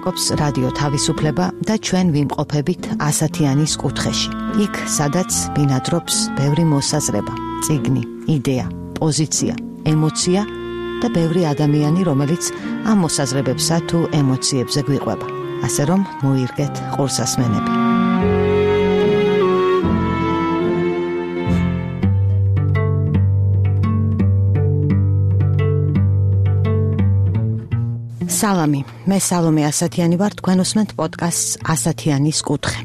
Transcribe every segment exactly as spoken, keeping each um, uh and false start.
მოგზაურობს რადიო თავისუფლება და ჩვენ ვიმყოფებით ასათიანის კუთხეში. იქ, სადაც ბინადრობს ბევრი მოსაზრება, წიგნი, იდეა, პოზიცია, ემოცია და ბევრი ადამიანი, რომელიც ამ მოსაზრებებსა თუ ემოციებზე გვიყვება. ასე რომ მოირგეთ ყურსასმენები. სალამი, მე სალომე ასათიანი ვარ, თქვენ უსმენთ პოდკასტს ასათიანის კუთხე.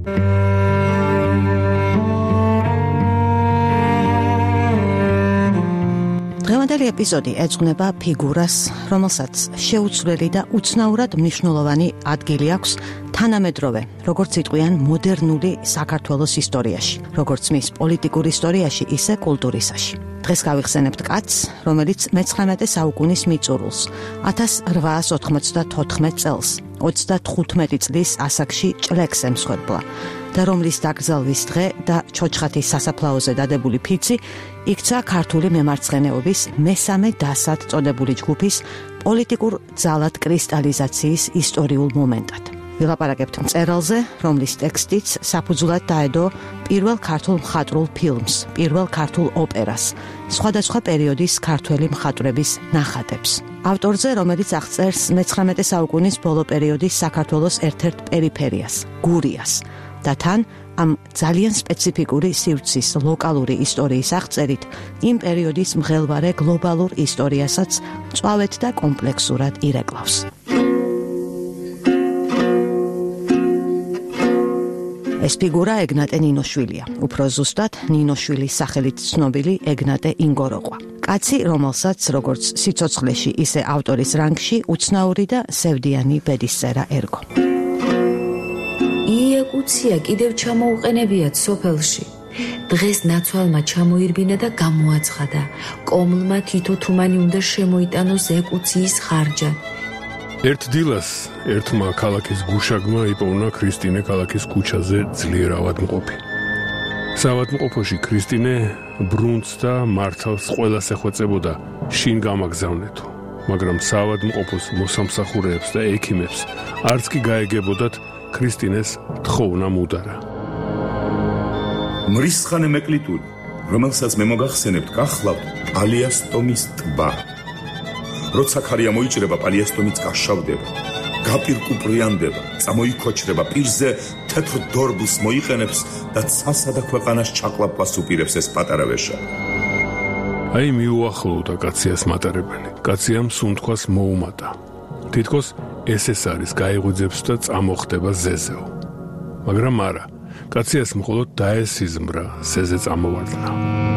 დღევანდელი ეპიზოდი ეძღვნება ფიგურას, რომელსაც შეუცვლელი და უცნაურად მნიშვნელოვანი ადგილი აქვს თანამედროვე, როგორც იტყვიან, მოდერნული საქართველოს ისტორიაში, როგორც მის პოლიტიკურ ისტორიაში, ისე კულტურისაში. დღეს გავიხსენებთ კაცს, რომელიც მეცხრამეტე საუკუნის მიწურულს, ათას რვაას ოთხმოცდათოთხმეტ წელს, ოცდათხუთმეტი წლის ასაკში ჭლექს ემსხვერპლა და რომლის დაკრძალვის დღე და ჩოჩხათის სასაფლაოზე დადებული ფიცი იქცა ქართული მემარცხენეობის მესამე დასად წოდებული ჯგუფის პოლიტიკურ ძალად კრისტალიზაციის ისტორიულ მომენტად. ვილაპარაკებთ მწერალზე, რომლის ტექსტიც საფუძვლად დაედო პირველ ქართულ მხატვრულ ფილმს, პირველ ქართულ ოპერას, სხვადასხვა პერიოდის ქართველი მხატვრების ნახატებს. ავტორზე, რომელიც აღწერს მეცხრამეტე საუკუნის ბოლო პერიოდის საქართველოს ერთ-ერთ პერიფერიას, გურიას და თან ამ ძალიან სპეციფიკური სივრცის ლოკალური ისტორიის აღწერით იმ პერიოდის მღელვარე გლობალურ ისტორიასაც მწვავედ და კომპლექსურად ირეკლავს. ეს ფიგურა ეგნატე ნინოშვილია, უფრო ზუსტად ნინოშვილის სახელით ცნობილი ეგნატე ინგოროყვა. კაცი, რომელსაც როგორც სიცოცხლეში, ისე ავტორის რანგში უცნაური და სევდიანი ბედისწერა ერგო. იაკუცია კიდევ ჩამოუყენებიათ სოფელში. დღეს ნაცვალმა ჩამოირბინა და გამოაცხადა. კომლმა თითო თუმანი უნდა შემოიტანოს ეკუციის ხარჯად. ერთ დილას ერთმა ქალაქის გუშაგმა იპოვნა ქრისტინე ქალაქის ქუჩაზე ძლიერ ავადმყოფი. საავადმყოფოში ქრისტინე ბრუნც და მართალს ყველას ეხვეწებოდა შინ გამაგზავნეთო, მაგრამ საავადმყოფოს მოსამსახურეებს და ექიმებს არც კი გაეგებოდათ ქრისტინეს თხოვნა მუდარა. მრისხანე მეკლიტური, რომელსაც მე მოგახსენებთ, გახლავთ პალიასტომის ტბა. როცა ქარია მოიჭრება, პალიასტომიც გაშავდება, გაპირკუპრიანდება, წამოიქოჩრება, პირზე თეთრ დორბლს მოიყენებს და ცასა და ქვეყანას ჩაკლაპვას უპირებს ეს პატარა ვეშა. აი მიუახლოვდა კაციას მატარებელი. კაციამ სუნთქვას მოუმატა. თითქოს ეს ეს არის გაიღვიძებს და წამოხდება ზეზეო. მაგრამ არა, კაციას მხოლოდ დაესიზმრა ზეზე წამოვარდნა.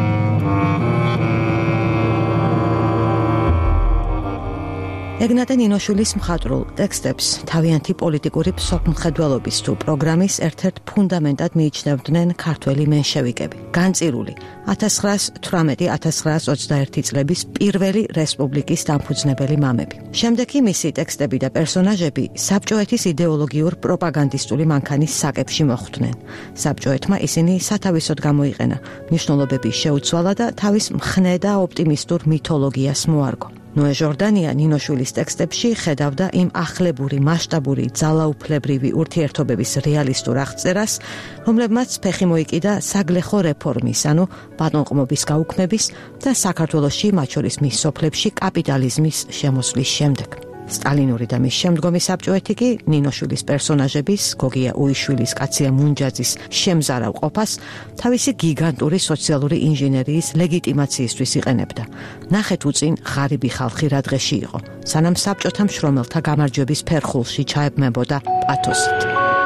ეგნატე ნინოშვილის მხატვრულ ტექსტებს თავიანთი პოლიტიკური მსოფლმხედველობის თუ პროგრამის ერთ-ერთ ფუნდამენტად მიიჩნევდნენ ქართველი მენშევიკები. განწირული ათას ცხრაას თვრამეტი ათას ცხრაას ოცდაერთი წლების პირველი რესპუბლიკის დამფუძნებელი მამები. შემდეგ კი მისი ტექსტები და პერსონაჟები საბჭოეთის იდეოლოგიურ პროპაგანდისტული მანქანის საკებში მოხვდნენ. საბჭოეთმა ისინი სათავისოდ გამოიყენა, მნიშვნელობები შეუცვალა და თავის მხნე და ოპტიმისტურ მითოლოგიას მოარგო. ნოე ჟორდანია ნინოშვილის ტექსტებში ხედავდა იმ ახლებური, მასშტაბური, ძალაუფლებრივი ურთიერთობების რეალისტურ აღწერას, რომლებმაც ფეხი მოიკიდა საგლეხო რეფორმის, ანუ ბატონყმობის გაუქმების და საქართველოში, მათ შორის მის სოფლებში კაპიტალიზმის შემოსვლის შემდეგ. სტალინური და მის შემდგომი საბჭოეთი კი ნინოშვილის პერსონაჟების, გოგია უიშვილის, კაცია მუნჯაძის შემზარავ ყოფას თავისი გიგანტური სოციალური ინჟინერიის ლეგიტიმაციისთვის იყენებდა. ნახეთ უწინ ღარიბი ხალხი რა დღეში იყო, სანამ საბჭოთა მშრომელთა გამარჯვების ფერხულში ჩაებმებოდა პათოსით.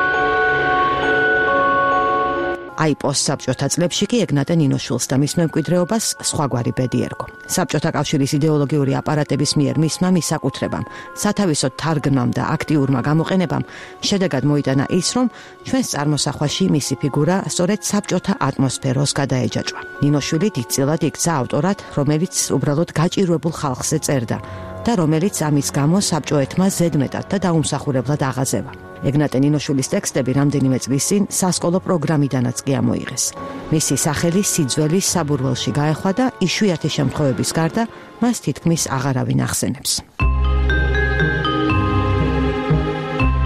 აი პოსტსაბჭოთა წლებში კი ეგნატე ნინოშვილს და მის მემკვიდრეობას სხვაგვარი ბედი ერგო. საბჭოთა კავშირის იდეოლოგიური აპარატების მიერ მისმა მისაკუთრებამ, სათავისოდ თარგმნამ და აქტიურმა გამოყენებამ შედეგად მოიტანა ის, რომ ჩვენს წარმოსახვაში მისი ფიგურა სწორედ საბჭოთა ატმოსფეროს გადაეჯაჭვა. ნინოშვილი დიდწილად იქცა ავტორად, რომელიც უბრალოდ გაჭირვებულ ხალხზე წერდა და რომელიც ამის გამო საბჭოეთმა ზედმეტად და დაუმსახურებლად აღაზევა. ეგნატე ნინოშვილის ტექსტები რამდენიმე წლის წინ სასკოლო პროგრამიდანაც კი ამოიღეს. მისი სახელი სიძველის საბურველში გაეხვა და იშვიათი შემთხვევების გარდა მას თითქმის აღარავინ ახსენებს.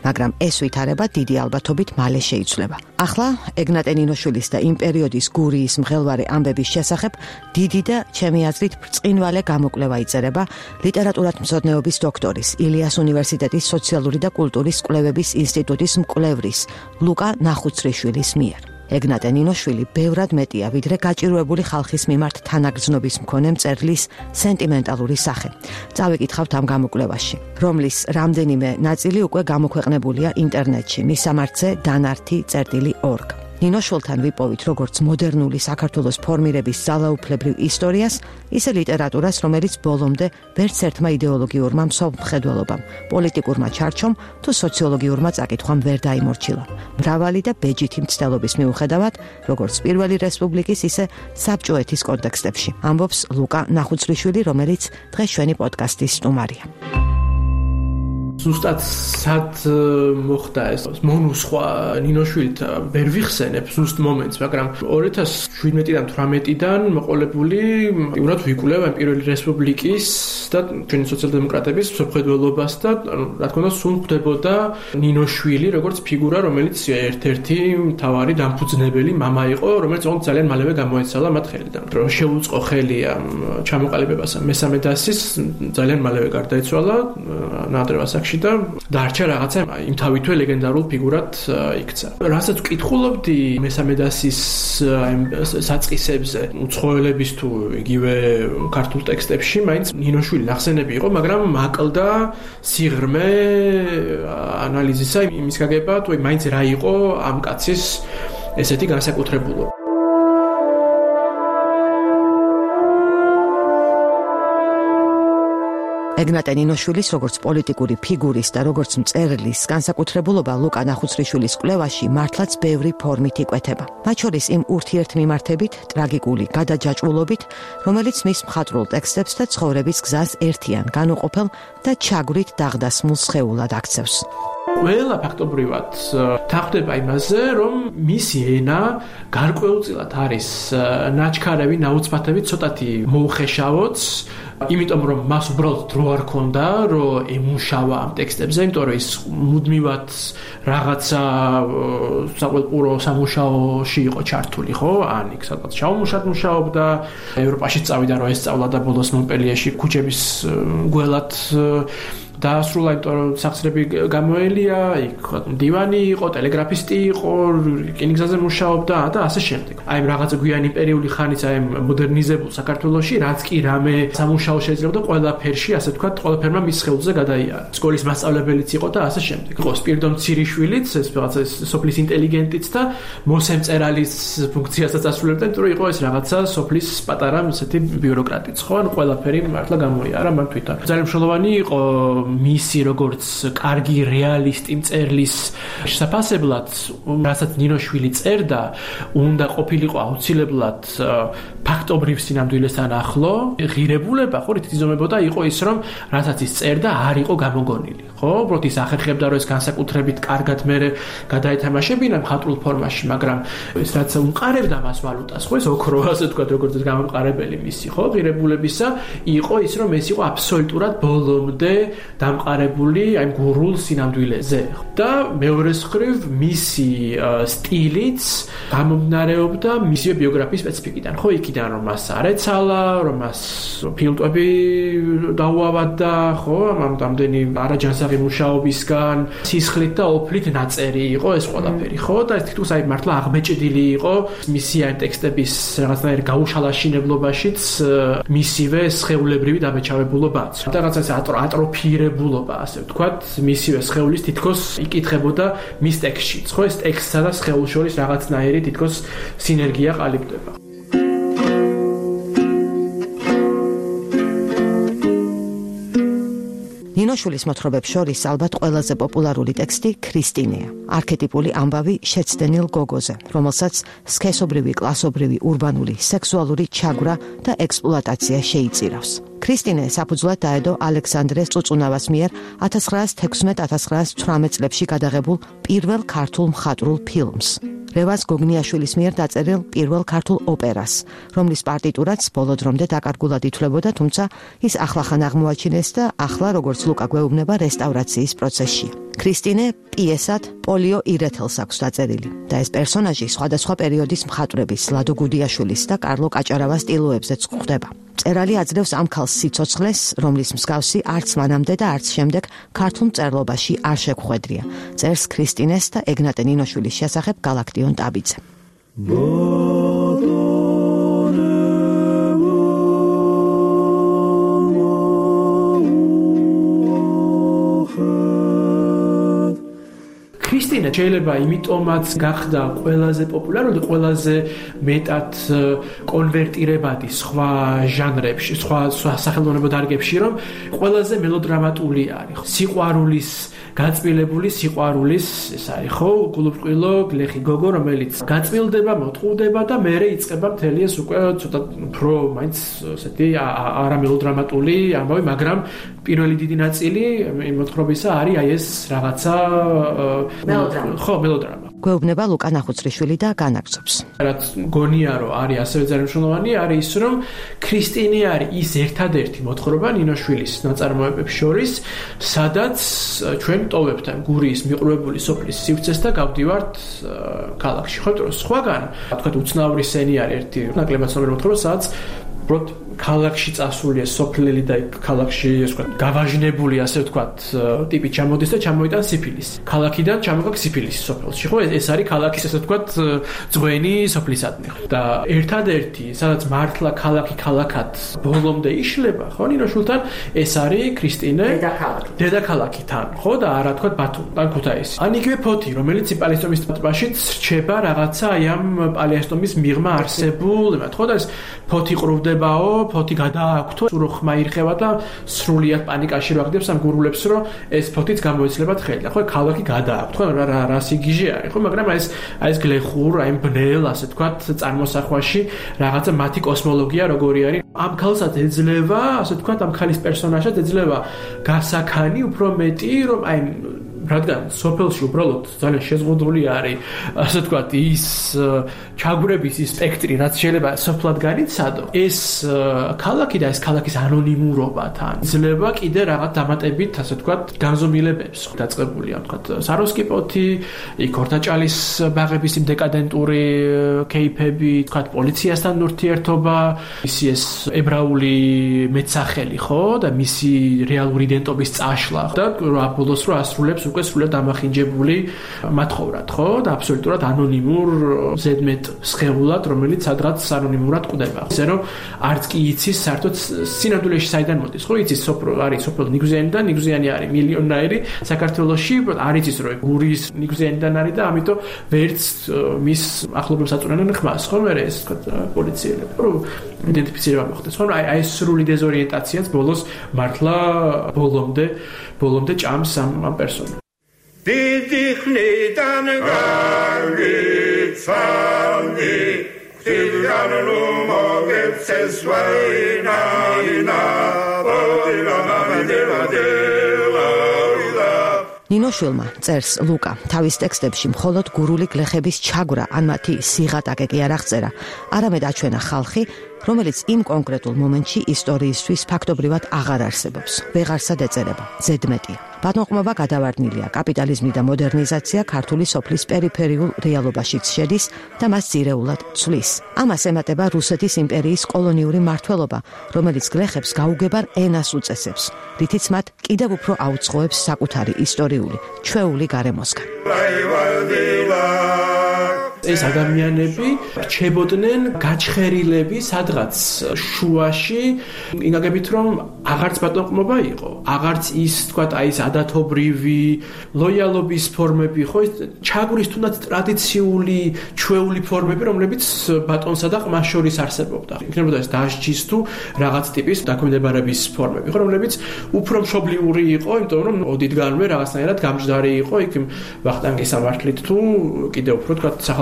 მაგრამ ეს ვითარება დიდი ალბათობით მალე შეიცვლება. ახლა ეგნატე ნინოშვილის და იმ პერიოდის გურიის მღელვარე ამბების შესახებ დიდი და ჩემი აზრით ბრწყინვალე გამოკვლევა იწერება ლიტერატურათმცოდნეობის დოქტორის, ილიას უნივერსიტეტის სოციალური და კულტურის კვლევების ინსტიტუტის მკვლევრის ლუკა ნახუცრიშვილის მიერ. ეგნატე ნინოშვილი ბევრად მეტია, ვიდრე გაჭირვებული ხალხის მიმართ თანაგრძნობის მქონე მწერლის სენტიმენტალური სახე. წავიკითხავთ ამ გამოკვლევაში, რომლის რამდენიმე ნაწილი უკვე გამოქვეყნებულია ინტერნეტში, მისამართზე დანართი წერტილი ორგ. ნინოშვილთან ვიპოვით როგორც მოდერნული საქართველოს ფორმირების ძალაუფლებრივ ისტორიას, ისე ლიტერატურას, რომელიც ბოლომდე ვერც ერთმა იდეოლოგიურმა მსოფლმხედველობამ, პოლიტიკურმა ჩარჩომ თუ სოციოლოგიურმა წაკითხვამ ვერ დაიმორჩილა. მრავალი და ბეჯითი მცდელობის მიუხედავად, როგორც პირველი რესპუბლიკის, ისე საბჭოეთის კონტექსტებში, ამბობს ლუკა ნახუცრიშვილი, რომელიც დღეს ჩვენი პოდკასტის სტუმარია. ზუსტად სად მოხდა ეს მონუსხვა ნინოშვილით ვერ ვიხსენებ ზუსტ მომენტს, მაგრამ ორი ათას შვიდმეტიდან თვრამეტიდან მოყოლებული იურად ვიკვლევ ამ პირველი რესპუბლიკის და ჩვენი სოციალ-დემოკრატების მსოფლმხედველობას და რა თქმა უნდა სულ ხდებოდა ნინოშვილი როგორც ფიგურა, რომელიც ერთ-ერთი მთავარი დამფუძნებელი მამა იყო, რომელიც ოღონდ ძალიან მალევე გამოეცალა მათ ხელიდან. რომ შეუწყო ხელი ამ ჩამოყალიბებას მესამე დასის ძალიან მალევე გარდაიცვალა ნადრევ ასაკში და დარჩა რაღაცა იმთავითვე ლეგენდარულ ფიგურად იქცა. რასაც ვკითხულობდი მესამე დასის საწყისებზე, უცხოელების თუ იგივე ქართულ ტექსტებში, მაინც ნინოშვილი ნახსენები იყო, მაგრამ მაკლდა სიღრმე ანალიზისა იმის გაგება, თუ მაინც რა იყო ამ კაცის ესეთი განსაკუთრებულობა. ეგნატე ნინოშვილის როგორც პოლიტიკური ფიგურის და როგორც მწერლის განსაკუთრებულობა ლუკა ნახუცრიშვილის კვლევაში მართლაც ბევრი ფორმით იკვეთება. მათ შორის იმ ურთიერთმიმართებით, ტრაგიკული გადაჯაჭვულობით, რომელიც მის მხატვრულ ტექსტებს და ცხოვრების გზას ერთიან, განუყოფელ და ჩაგვრით დაღდასმულ სხეულად აქცევს. ყველა ფაქტობრივად თანხმდება იმაზე, რომ მისი ენა გარკვეულწილად არის ნაჩქარევი, ნაუცბათები, ცოტათი მოუხეშავოც, იმიტომ რომ მას უბრალოდ დრო არ ქონდა, რომ ემუშავა ამ ტექსტებზე, იმიტომ რომ ის მუდმივად რაღაცა საკულტურო სამუშაოში იყო ჩართული, ხო? ან იქ სადღაც ჩაუმუშად მუშაობდა, ევროპაში წავიდა, რომ ესწავლა და ბოლოს მონპელიეში ქუჩების გველად დაასრულა, იმიტომ რომ სახსრები გამოელია, იქ მდივანი იყო, ტელეგრაფისტი იყო, რკინიგზაზე მუშაობდა და ასე შემდეგ. აი რაღაცა გვიანი იმპერიული ხანის აი მოდერნიზებულ საქართველოში, რაც კი რამე სამუშაო შეიძლება ყველაფერში, ასე ვთქვათ, ყველაფერმა მის სხეულზე გადაიარა. სკოლის მასწავლებელიც იყო და ასე შემდეგ. იყო სპირიდონ ცირიშვილიც, ეს რაღაცა სოფლის ინტელიგენტიც და მოსემწერალის ფუნქციასაც ასრულებდა, იმიტომ რომ იყო ეს რაღაცა სოფლის პატარა ესეთი ბიუროკრატიც, ხო? ანუ ყველაფერი მართლა გამოიარა მან თვითონ. ძალიან მნიშვნელოვანი იყო მისი როგორც კარგი რეალისტი მწერლის შესაძლებლად, რასაც ნინოშვილი წერდა, უნდა ყოფილიყო აუცილებლად ფაქტობრივ სინამდვილესთან ახლო, ღირებულება, ხო, რითიც იზომებოდა იყო ის, რომ რასაც ის წერდა, არ იყო გამოგონილი, ხო? უბრალოდ ის ახერხებდა, რომ ეს განსაკუთრებით კარგად მერე გადაეთამაშებინა მხატვრულ ფორმაში, მაგრამ ეს რაც უმყარებდა მას ვალუტას, ხო, ეს ოქრო, ასე ვთქვათ, როგორც გამომყარებელი მისი, ხო, ღირებულებისა, იყო ის, რომ ეს იყო აბსოლუტურად ბოლომდე დამყარებული აი გურულ სინამდვილეზე. და მეორე მხრივ მისი სტილიც გამომდინარეობდა მისი ბიოგრაფიის სპეციფიკიდან. ხო, იქიდან რომ მას არ ეცალა, რომ მას ფილტვები დაუავადდა, ხო, ამ ამდენი არაჯანსაღი მუშაობისგან, სისხლით და ოფლით ნაწერი იყო ეს ყველაფერი, ხო? და ეს თითქოს აი მართლა აღმეჭდილი იყო მისი აი ტექსტების რაღაცნაირ გაუშალაშინებლობაშიც მისივე სხეულებრივი დამეჩავებულობაც. და რაღაცა ეს ატროფირებულობა, ასე ვთქვათ, მისივე სხეულის თითქოს იკითხებოდა მის ტექსტშიც, ხო? ეს ტექსტსა და სხეულის შორის რაღაცნაირი თითქოს სინერგია ყალიბდება. ნინოშვილის მოთხრობებს შორის ალბათ ყველაზე პოპულარული ტექსტი ქრისტინეა, არქეტიპული ამბავი შეცდენილ გოგოზე, რომელსაც სქესობრივი, კლასობრივი, ურბანული, სექსუალური ჩაგვრა და ექსპლუატაცია შეიწირავს. ქრისტინე საფუძვლად დაედო ალექსანდრე წუწუნავას მიერ ათას ცხრაას თექვსმეტ ათას ცხრაას ცხრამეტ წლებში გადაღებულ პირველ ქართულ მხატვრულ ფილმს. რევაზ გოგნიაშვილის მიერ დაწერილ პირველ ქართულ ოპერას, რომლის პარტიტურაც ბოლო დრომდე დაკარგულად ითვლებოდა, თუმცა ის ახლახან აღმოაჩინეს და ახლა როგორც ლუკა გვეუბნება რესტავრაციის პროცესშია. ქრისტინე პიესად პოლიო ირეთელს აქვს დაწერილი და ეს პერსონაჟი სხვადასხვა პერიოდის მხატვრების ლადო გუდიაშვილის და კარლო კაჭარავას სტილოებზეც გვხვდება. მწერალი აძლევს ამ ქალს სიცოცხლეს, რომლის მსგავსი არც მანამდე და არც შემდეგ ქართულ მწერლობაში არ შეგვხვედრია. წერს ქრისტინეს და ეგნატე ნინოშვილის შესახებ გალაქტიონ ტაბიძე. ქრისტინა შეიძლება იმიტომაც გახდა ყველაზე პოპულარული, ყველაზე მეტად კონვერტირებადი სხვა ჟანრებში, სხვა სახელმწიფო დარგებში, რომ ყველაზე მელოდრამატული არის. სიყვარულის გაწმილებული სიყვარულის ეს არის ხო გულუბრყვილო გლეხი გოგო, რომელიც გაწმილდება, მოთხოვდება და მერე იწყება მთელი ეს უკვე ცოტა უფრო მაინც ესეთი არამელოდრამატული ამბავი, მაგრამ პირველი დიდი ნაწილი მოთხრობისა არის აი ეს რაღაცა მელოდრამა. ხო, მელოდრამა. გვეუბნება ლუკა ნახუცრიშვილი და განაგრძობს. რაც გონია რომ არის ასევე ძალიან მნიშვნელოვანი არის ის, რომ ქრისტინე არის ის ერთადერთი მოთხრობა ნინოშვილის ნაწარმოებებს შორის, სადაც ჩვენ ტოვებთ ამ გურიის მიყრუებული სოფლის სივრცეს და გავდივართ ქალაქში. ხო, იმიტომ რომ სხვაგან, თქვა უცნაური სცენი არის ერთი ნაკლებად ცნობილი მოთხრობა, სადაც უბრალოდ ქალაქში წასულია სოფლელი და ქალაქში ეს ვთქვათ გავაჟნებული ასე ვთქვათ ტიპი ჩამოდის და ჩამოიტან სიფილისი. ქალაქიდან ჩამოგაქ სიფილისი სოფელში. ხო, ეს არის ქალაქის ასე ვთქვათ ძღვენი სოფლისადმი. და ერთადერთი სადაც მართლა ქალაქი ქალაქად ბოლომდე იშლება, ხო, ნინოშვილთან ეს არის ქრისტინე დედაქალაქი. დედაქალაქიდან, ხო, და არა ვთქვათ ბათუმი, ან ქუთაისი. ან იგივე ფოთი, რომელიც პალიასტომის ტბაშიც რჩება რაღაცა აი ამ პალიასტომის მიღმა არსებულ, ხო, და ეს ფოთი ყრუდებაო, ფოთი გადააქვთო, სულ ხმა ირხევა და სრულიად პანიკაში ვაგდებს ამ გურულებს, რომ ეს ფოთიც გამოეცლებათ ხელი. ხო, ქალაქი გადააქვთ, ხო, რა რა სიგიჟე არის, ხო, მაგრამ აი ეს აი ეს გლეხურ, აი ბნელ, ასე ვთქვათ, წარმოსახვაში რაღაცა მათი კოსმოლოგია როგორი არის. ამ ქალსაც ეძლევა, ასე ვთქვათ, ამ ქალის პერსონაჟად ეძლევა გასაქანი უფრო მეტი, რომ აი რადგან სოფელში უბრალოდ ძალიან შეზღუდული არის, ასე ვთქვათ, ის ჩაგვრების ის სპექტრი, რაც შეიძლება სოფლად განიცადო, ეს ქალაქი და ეს ქალაქის ანონიმურობათან ძლევა კიდე რაღაც დამატებით, ასე ვთქვათ, განზომილებებს. დაწყებულია, ვთქვათ, საროსკი პოთი, იქ ორთაჭალის ბაღების იმ დეკადენტური კეიფები, ვთქვათ, პოლიციასთან ურთიერთობა, ისი ეს ებრაული მეცახელი, ხო, და მისი რეალური იდენტობის წაშლა და ბოლოს რო ასრულებს უკვე სულად დამახინჯებული მათხოვრად, ხო, და აბსოლუტურად ანონიმურ ზედმეტ სხეულად, რომელიც სადღაც ანონიმურად კვდება. ისე რომ არც კი იცის საერთოდ სინამდვილეში საიდან მოდის, ხო, იცის სოფრო არის სოფელ ნიგზიანიდან, ნიგზიანი არის მილიონერი საქართველოში, არ იცის რომ გურიის ნიგზიანიდან არის და ამიტომ ვერც მის ახლობლებს აწვენენ ხმას, ხო, მე ეს თქვა პოლიციელები, რომ იდენტიფიცირება მოხდეს, ხო, აი ეს სრული დეზორიენტაციაც ბოლოს მართლა ბოლომდე ბოლომდე ჭამს ამ ამ პერსონას. დიდი ხნიდან გავიცანი თილგან ლუმოგეცეს ვაინაინა ნინოშვილმა წერს ლუკა თავის ტექსტებში მხოლოდ გურული გლეხების ჩაგვრა ან მათი სიღატაკე კი არ აღწერა, არამედ აჩვენა ხალხი, რომელიც იმ კონკრეტულ მომენტში ისტორიისთვის ფაქტობრივად აღარ არსებობს, ვეღარსად ეწერება, ზედმეტია. ბატონყმობა გადავარდნილია, კაპიტალიზმი და მოდერნიზაცია ქართული სოფლის პერიფერიულ რეალობაშიც შედის და მას ძირეულად ცვლის. ამას ემატება რუსეთის იმპერიის კოლონიური მმართველობა, რომელიც გლეხებს გაუგებარ ენას უწესებს, რითიც მათ კიდევ უფრო აუწყოებს საკუთარი ისტორიული, ჩვეული გარემოსგან. ეს ადამიანები რჩებოდნენ გაჩხერილები სადღაც შუაში, ინაგებით რომ აღარც ბატონყმობა იყო, აღარც ის თქვათ აი ეს ადათობრივი ლოიალობის ფორმები, ხო, ის ჩაგვრის თუნდაც ტრადიციული ჩვეული ფორმები, რომლებიც ბატონსა და ყმას შორის არსებობდა. იქნებოდა ეს დასჯის თუ რაღაც ტიპის დაქვემდებარების ფორმები, ხო, რომლებიც უფრო მშობლიური იყო, იმიტომ რომ ოდითგანვე რაღაცნაირად გამჯდარი იყო იქ ვახტანგის სამართლით თუ კიდევ უფრო თქვათ სახალხო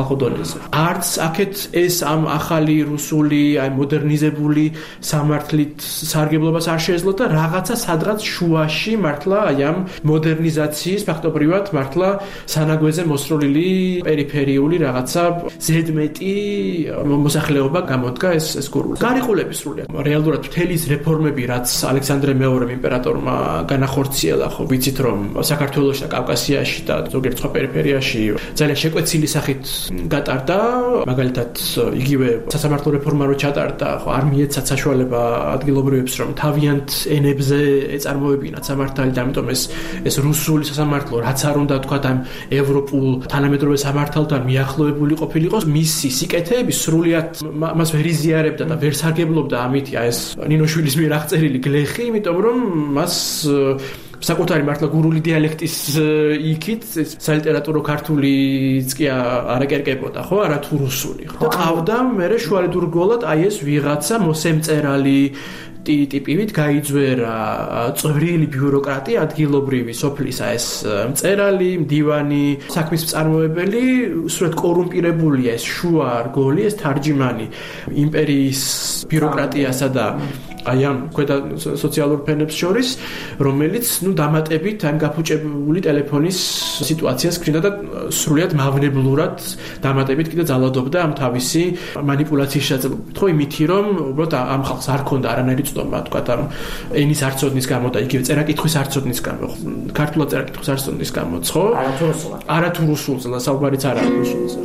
სახალხო დონეზე. არც აქეთ ეს ამ ახალი რუსული, აი მოდერნიზებული სამართლით სარგებლობას არ შეეძლო და რაღაცა სადღაც შუაში მართლა აი ამ მოდერნიზაციის ფაქტობრივად მართლა სანაგვეზე მოსროლილი პერიფერიული რაღაცა ზედმეტი მოსახლეობა გამოდგა ეს ეს გურული. გარიყულები სრულიად. რეალურად მთელი რეფორმები, რაც ალექსანდრე მეორემ იმპერატორმა განახორციელა, ხო ვიცით რომ საქართველოში და კავკასიაში და ზოგიერთ სხვა პერიფერიაში ძალიან შეკვეცილი სახით გატარდა, მაგალითად იგივე სასამართლო რეფორმა რო ჩატარდა, ხო არ მიეცათ საშუალება ადგილობრივებს რომ თავიანთ ენებზე ეწარმოებინათ სამართალი და ამიტომ ეს ეს რუსული სასამართლო რაც არ უნდა თქვა ამ ევროპულ თანამედროვე სამართალთან მიახლოებული ყოფილიყოს, მისი სიკეთეები სრულიად მას ვერ იზიარებდა და ვერ სარგებლობდა ამით ეს ნინოშვილის მიერ აღწერილი გლეხი, იმიტომ რომ მას საკუთარი მართლა გურული დიალექტის იქით სალიტერატურო ქართულიც კი არ აკერკებოდა, ხო, არა თუ რუსული, ხო. და ყავდა მერე შუალედურგოლად აი ეს ვიღაცა მოსემწერალი ტიპივით გაიძვერა წვრილი ბიუროკრატი ადგილობრივი სოფლისა ეს მწერალი, მდივანი, საქმის მწარმოებელი, სრულად კორუმპირებულია ეს შუა რგოლი, ეს თარჯიმანი იმპერიის ბიუროკრატიასა და აი ამ ქვედა სოციალურ ფენებს შორის, რომელიც ნუ დამატებით ამ გაფუჭებული ტელეფონის სიტუაციას ქრინდა და სრულიად მავნებლურად დამატებით კიდე ძალადობდა ამ თავისი მანიპულაციის შესაძლებლობით. ხო იმითი რომ უბრალოდ ამ ხალხს არ ქონდა არანაირი ცნობა, თქვა ამ ენის არცოდნის გამო და იგივე წერა-კითხვის არცოდნის გამო, ქართულად წერა-კითხვის არცოდნის გამოც, ხო? არათუ რუსულად. არათუ რუსულზე და საუბარიც არ არის რუსულზე.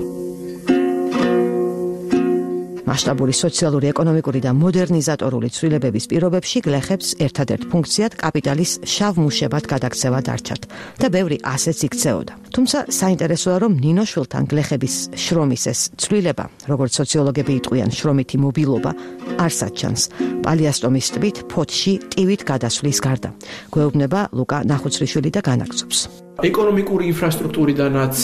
მასშტაბური სოციალური, ეკონომიკური და მოდერნიზატორული ცვლილებების პირობებში გლეხებს ერთადერთ ფუნქციად კაპიტალის შავ მუშებად გადაქცევა დარჩათ და ბევრი ასეც იქცეოდა. თუმცა საინტერესოა რომ ნინოშვილთან გლეხების შრომის ეს ცვლილება, როგორც სოციოლოგები იტყვიან, შრომითი მობილობა არსად ჩანს. პალიასტომის ტბით ფოთში ტივით გადასვლის გარდა. გვეუბნება ლუკა ნახუცრიშვილი და განაგრძობს. ეკონომიკური ინფრასტრუქტურიდანაც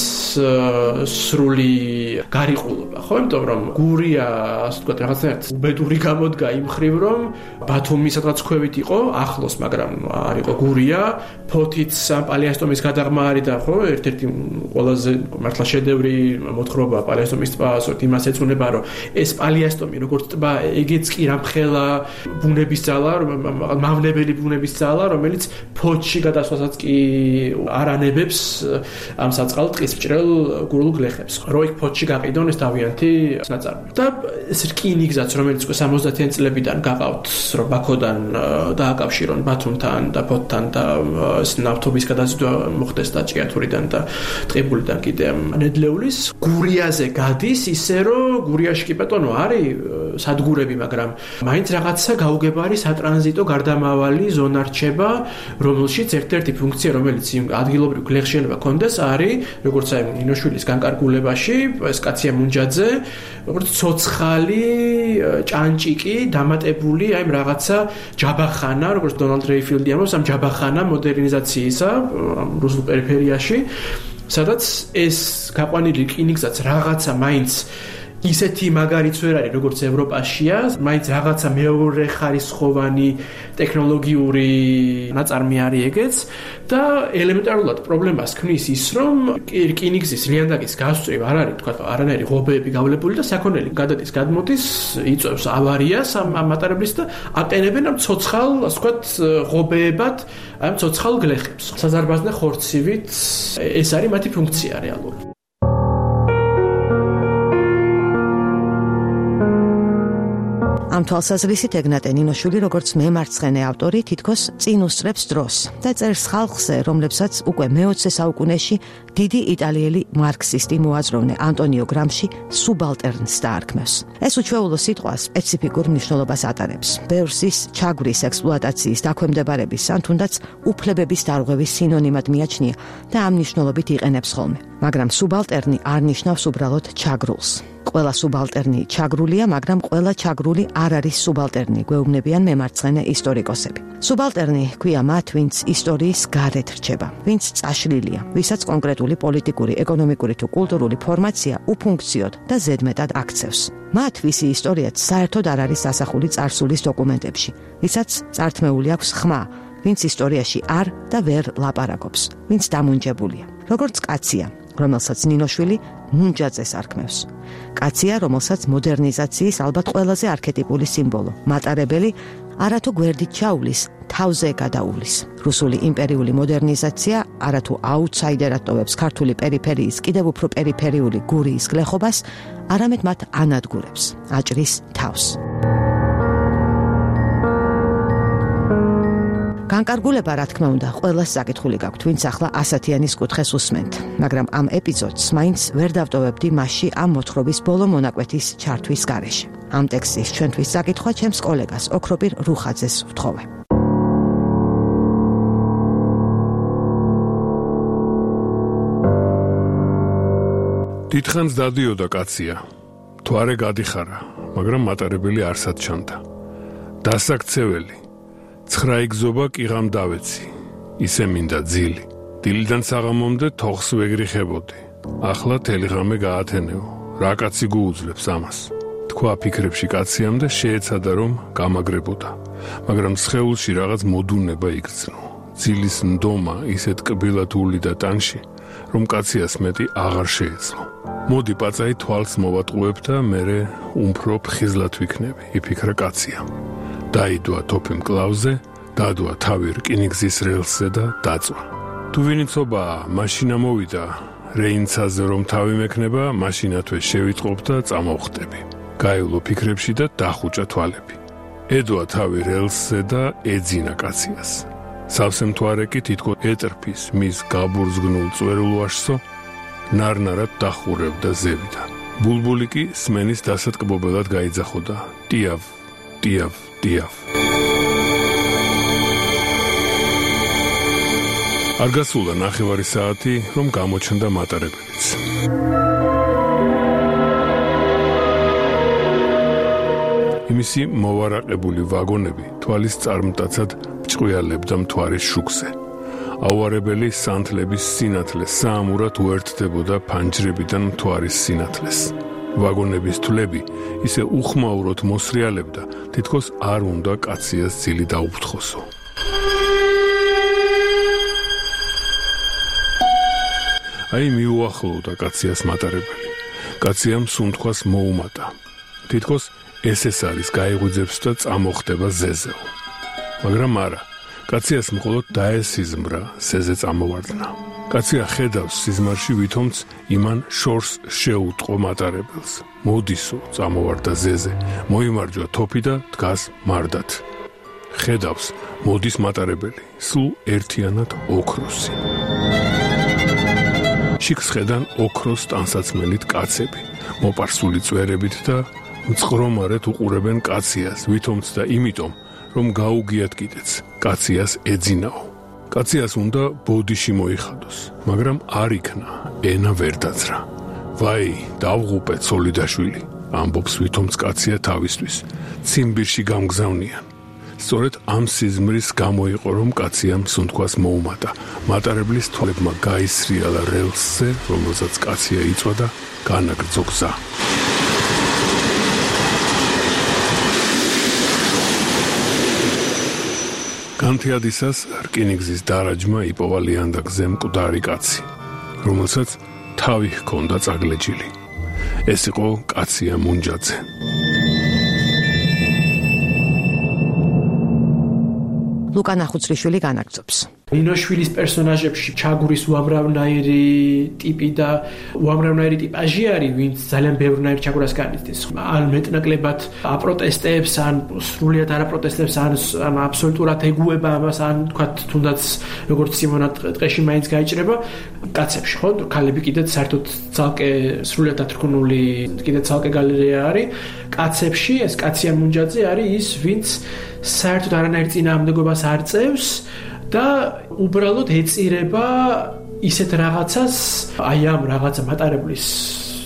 სრული გარიყულობა, ხო, იმიტომ რომ გურია, ასე ვთქვათ, რაღაცნაირად უბედური გამოდგა იმ ხრივ, რომ ბათუმი სადღაც ქვევით იყო, ახლოს, მაგრამ არ იყო გურია, ფოთიც პალიასტომის გადაღმა არის და ხო, ერთ-ერთი ყველაზე მართლა შედევრი მოთხრობა პალიასტომის ტბა, ასოთ იმას ეწუნება, რომ ეს პალიასტომი როგორც ტბა, ეგეც კი რამხელა ბუნების ძალა, მავნებელი ბუნების ძალა, რომელიც ფოთში გადასვლასაც კი არ ანებებს ამ საწყალ ტყის მჭრელ გურულ გლეხებს. რო იქ ფოთში გაყიდონ ეს თავიანთი ნაწარმი. და ეს რკინიგზაც, რომელიც სამოცდათიან წლებიდან გაყავთ, რომ ბაქოდან დააკავშირონ ბათუმთან და ფოთთან და ეს ნავთობის გადაზიდვა მოხდეს და ჭიათურიდან და ტყიბულიდან კიდე ნედლეულის გურიაზე გადის, ისე რომ გურიაში კი ბატონო არის სადგურები, მაგრამ მაინც რაღაცა გაუგებარი სატრანზიტო გარდამავალი ზონა რჩება, რომელშიც ერთ-ერთი ფუნქცია, რომელიც ადგილობრივ გლეხშენება კონდეს, არის როგორც აი ნინოშვილის განკარგულებაში, ეს კაცია მუნჯაძე, როგორც ცოცხალი ჭანჭიკი დამატებული აი რაღაცა ჯაბახანა, როგორც დონალდ რეიფილდი ამბობს, ამ ჯაბახანა მოდერნიზაციისა რუსულ პერიფერიაში, სადაც ეს გაყვანილი რკინიგზაც რაღაცა მაინც ისეთი მაგარიც ვერ არის, როგორც ევროპაშია, მაინც რაღაცა მეორე ხარისხოვანი ტექნოლოგიური ნაწარმი არის ეგეც და ელემენტარულად პრობლემას ქმნის ის, რომ რკინიგზის ლიანდაგის გასწვრივ არ არის, თქვა, არანაირი ღობეები გავლებული და საქონელი გადადის, გადმოდის, იწვევს ავარიას ამ მატარებლის და აყენებენ ამ ცოცხალ, ასე ვთქვათ, ღობეებად ამ ცოცხალ გლეხებს. საზარბაზნე ხორცივით ეს არის მათი ფუნქცია რეალურად. ამ თვალსაზრისით ეგნატე ნინოშვილი, როგორც მემარცხენე ავტორი, თითქოს წინ უსწრებს დროს და წერს ხალხზე, რომლებსაც უკვე მეოცე საუკუნეში დიდი იტალიელი მარქსისტი მოაზროვნე ანტონიო გრამში სუბალტერნს დაარქმევს. ეს უჩვეულო სიტყვა სპეციფიკურ მნიშვნელობას ატარებს. ბევრს ის ჩაგვრის ექსპლუატაციის დაქვემდებარების ან თუნდაც უფლებების დარღვევის სინონიმად მიაჩნია და ამ მნიშვნელობით იყენებს ხოლმე. მაგრამ სუბალტერნი არ ნიშნავს უბრალოდ ჩაგრულს. ყველა სუბალტერნი ჩაგრულია, მაგრამ ყველა ჩაგრული არ არის სუბალტერნი, გვეუბნებიან მემარცხენე ისტორიკოსები. სუბალტერნი ქვია მათ, ვინც ისტორიის გარეთ რჩება, ვინც წაშლილია, ვისაც კონკრეტული პოლიტიკური, ეკონომიკური თუ კულტურული ფორმაცია უფუნქციოდ და ზედმეტად აქცევს. მათ ვისი ისტორიაც საერთოდ არ არის ასახული წარსულის დოკუმენტებში, ვისაც წართმეული აქვს ხმა, ვინც ისტორიაში არ და ვერ ლაპარაკობს, ვინც დამუნჯებულია. როგორც კაცია, რომელსაც ნინოშვილი მუნჯაძეს არქმევს. კაცია, რომელსაც მოდერნიზაციის ალბათ ყველაზე არქეტიპული სიმბოლო, მატარებელი არათუ გვერდით ჩაუვლის, თავზე გადაუვლის. რუსული იმპერიული მოდერნიზაცია არათუ აუთსაიდერად ტოვებს ქართული პერიფერიის კიდევ უფრო პერიფერიული გურიის გლეხობას, არამედ მათ ანადგურებს, აჭრის თავს. განკარგულება, რა თქმა უნდა, ყველას საკითხული გაქვთ, ვინც ახლა ასათიანის კუთხეს უსმენთ, მაგრამ ამ ეპიზოდს მაინც ვერ დავტოვებდი მასში ამ მოთხრობის ბოლო მონაკვეთის ჩართვის გარეშე. ამ ტექსტის ჩვენთვის საკითხვა ჩემს კოლეგას ოქროპირ რუხაძეს ვთხოვე. დიდხანს დადიოდა კაცია, თუ არა გადიხარა, მაგრამ მატარებელი არსად ჩანდა. დასაქცეველი ცხრა იგზობა კიღამ დავეცი, ისე მინდა ძილი. დილიდან საღამომდე თოხს ვეგრიხებოდი. ახლა თელიღამე გაათენეო, რა კაცი გუუძლებს ამას. თქვა ფიქრებში კაციამ და შეეცადა რომ გამაგრებოდა, მაგრამ სხეულში რაღაც მოდუნება იგრძნო. ძილის ნდომა ისეთ კბილად ულიდა ტანში, რომ კაციას მეტი აღარ შეეძლო. მოდი პაწაი თვალს მოვატყუებ და მერე უმფრობ ხიზლად ვიქნები, იფიქრა კაცია. დაიდვა თოფი მკლავზე, დადვა თავი რკინიგზის რელსზე და დაწვა. თუ ვინიცობა მაშინა მოვიდა, რეინცაზე რომ თავი მექნება, მაშინათვე შევიტყობ და წამოვხტები. გაივლო ფიქრებში და დახუჭა თვალები. ედვა თავი რელსზე და ეძინა კაციას. სავსე მთვარე კი თითქოს ეტრფის მის გაბურძგნულ წვერულ ვაშსო, ნარნარად დახურებდა ზევიდან. ბულბული კი სმენის დასატკბობელად გაიძახოდა. ტიავ, ტიავ, ტიავ. არ გასულა ნახევარი საათი, რომ გამოჩნდა მატარებელიც. იმისი მოვარაყებული ვაგონები თვალის წარმტაცად ჭყვიალებდა მთვარის შუქზე. აუარებელი სანთლების სინათლეს საამურად უერთდებოდა ფანჯრებიდან მთვარის სინათლეს. ვაგონების თვლები ისე უხმაუროდ მოსრიალებდა, თითქოს არ უნდა კაციას ძილი დაუფრთხოსო. აი მიუახლოვდა კაციას მატარებელი. კაციამ სუნთქვას მოუმატა. თითქოს ეს ეს არის გაიღვიძებს და წამოხდება ზეზეო. მაგრამ არა, კაციას მხოლოდ დაესიზმრა ზეზე წამოვარდნა. კაცია ხედავს სიზმარში ვითომც იმან შორს შეუტყო მატარებელს. მოდისო, წამოვარდა ზეზე, მოიმარჯვა თოფი და დგას მარდათ. ხედავს, მოდის მატარებელი, სულ ერთიანად ოქროსი. შიგსხედან ოქროს ტანსაცმელით კაცები, მოპარსული წვერებით და მწყრომარეთ უყურებენ კაციას, ვითომც და იმიტომ, რომ გაუგიათ კიდეც, კაციას ეძინაო. კაციას უნდა ბოდიში მოიხადოს, მაგრამ არ იქნა, ენა ვერ დაძრა. ვაი, დავღუპე ცოლიდაშვილი, ამბობს ვითომც კაცია თავისთვის, ციმბირში გამგზავნიან. სწორედ ამ სიზმრის გამო იყო, რომ კაციამ სუნთქვას მოუმატა. მატარებლის თვალებმა გაისრიალა რელსზე, რომელსაც კაცია იწვა და განაგრძო გზა. განთიადისას რკინიგზის დარაჯმა იპოვა ლიანდაგზე მკვდარი კაცი, რომელსაც თავი ჰქონდა წაგლეჯილი. ეს იყო კაცია მუნჯაძე. ლუკა ნახუცრიშვილი განაგრძობს. ნინოშვილის პერსონაჟებში ჩაგურის უამრავნაირი ტიპი და უამრავნაირი ტიპაჟი არის, ვინც ძალიან ბევრნაირ ჩაგურას განიცდის. ან მეტნაკლებად აპროტესტებს, ან სრულიად არაპროტესტებს, ან ან აბსოლუტურად ეგუება ამას, ან თქვათ თუნდაც როგორც სიმონა ტყეში მაინც გაიჭრება კაცებში, ხო? ქალები კიდეც საერთოდ ძალკე სრულიად დათრგუნული, კიდეც ძალკე გალერეა არის. კაცებში ეს კაცია მუნჯაძე არის ის, ვინც საერთოდ არანაირ წინააღმდეგობას არ წევს და უბრალოდ ეწირება ისეთ რაღაცას, აი ამ რაღაცა მატარებლის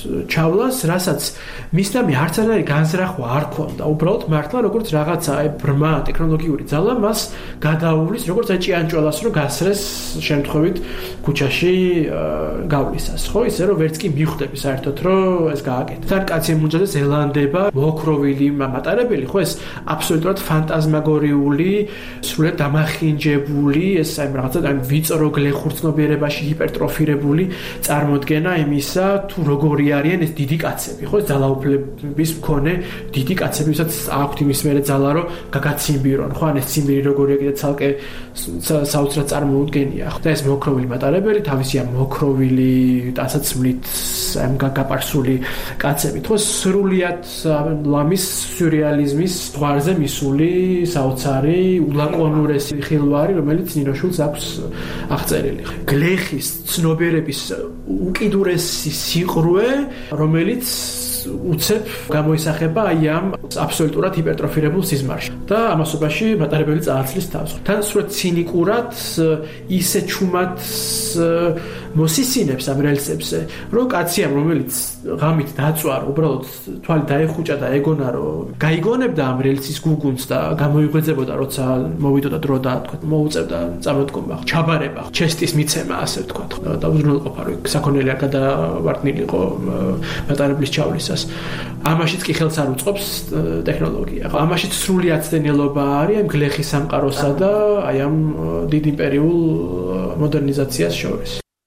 ჩავლას, რასაც მისდამი არც არის განზრახვა არ ქონდა. უბრალოდ მართლა როგორც რაღაცა აი ბრმა ტექნოლოგიური ძალა მას გადაუვლის, როგორც აი ჭიანჭველას რო გასრეს შემთხვევით ქუჩაში გავლისას, ხო? ისე რომ ვერც კი მიხვდები საერთოდ რომ ეს გააკეთე. თან კაცი მუნჯაზე ზელანდება, მოქროვილი მატარებელი, ხო ეს აბსოლუტურად ფანტაზმაგორიული, სრულიად დამახინჯებული, ეს აი რაღაცა აი ვიწრო გლეხურცნობიერებაში ჰიპერტროფირებული წარმოდგენა იმისა, თუ როგორი არიან ეს დიდი კაცები, ხო? ძალაუფლების მქონე დიდი კაცები, ვისაც აქვთ იმის მერე ძალა, რომ გაგაციმბირონ, ხო? ან ეს ციმბირი როგორია კიდე ცალკე საოცრად წარმოუდგენია. და ეს მოქროვილი მატარებელი, თავისი ამ მოქროვილი ტანსაცმლით ამ გაგაპარსული კაცები, ხო? სრულიად ლამის სიურეალიზმის ზღვარზე მისული საოცარი ულაკონურესი ხილვარი, რომელიც ნინოშულს აქვს აღწერილი. გლეხის ცნობიერების უკიდურესი სიყრუე, რომელიც უცებ გამოისახება აი ამ აბსოლუტურად ჰიპერტროფირებულ სიზმარში და ამასობაში მატარებელი წააცლის თავს. თან სულ ცინიკურად ისე ჩუმად მოსისინებს ამ რელსებზე, რომ კაცია, რომელიც ღამით დაწვა, უბრალოდ თვალი დაეხუჭა და ეგონა, რომ გაიგონებდა ამ რელსის გუგუნს და გამოიღვეძებოდა, როცა მოვიდოდა დრო და თქვა, მოუწევდა წამოდგომა, ჩაბარება, ჩესტის მიცემა, ასე ვთქვა. და უზრუნველყოფა, რომ საქონელი არ გადავარდნილიყო მატარებლის ჩავლისას. ამაშიც კი ხელს არ უწყობს ტექნოლოგია. ამაშიც სრული აცდენილობა არის ამ გლეხის სამყაროსა და აი ამ დიდ იმპერიულ მოდერნიზაციას შორის.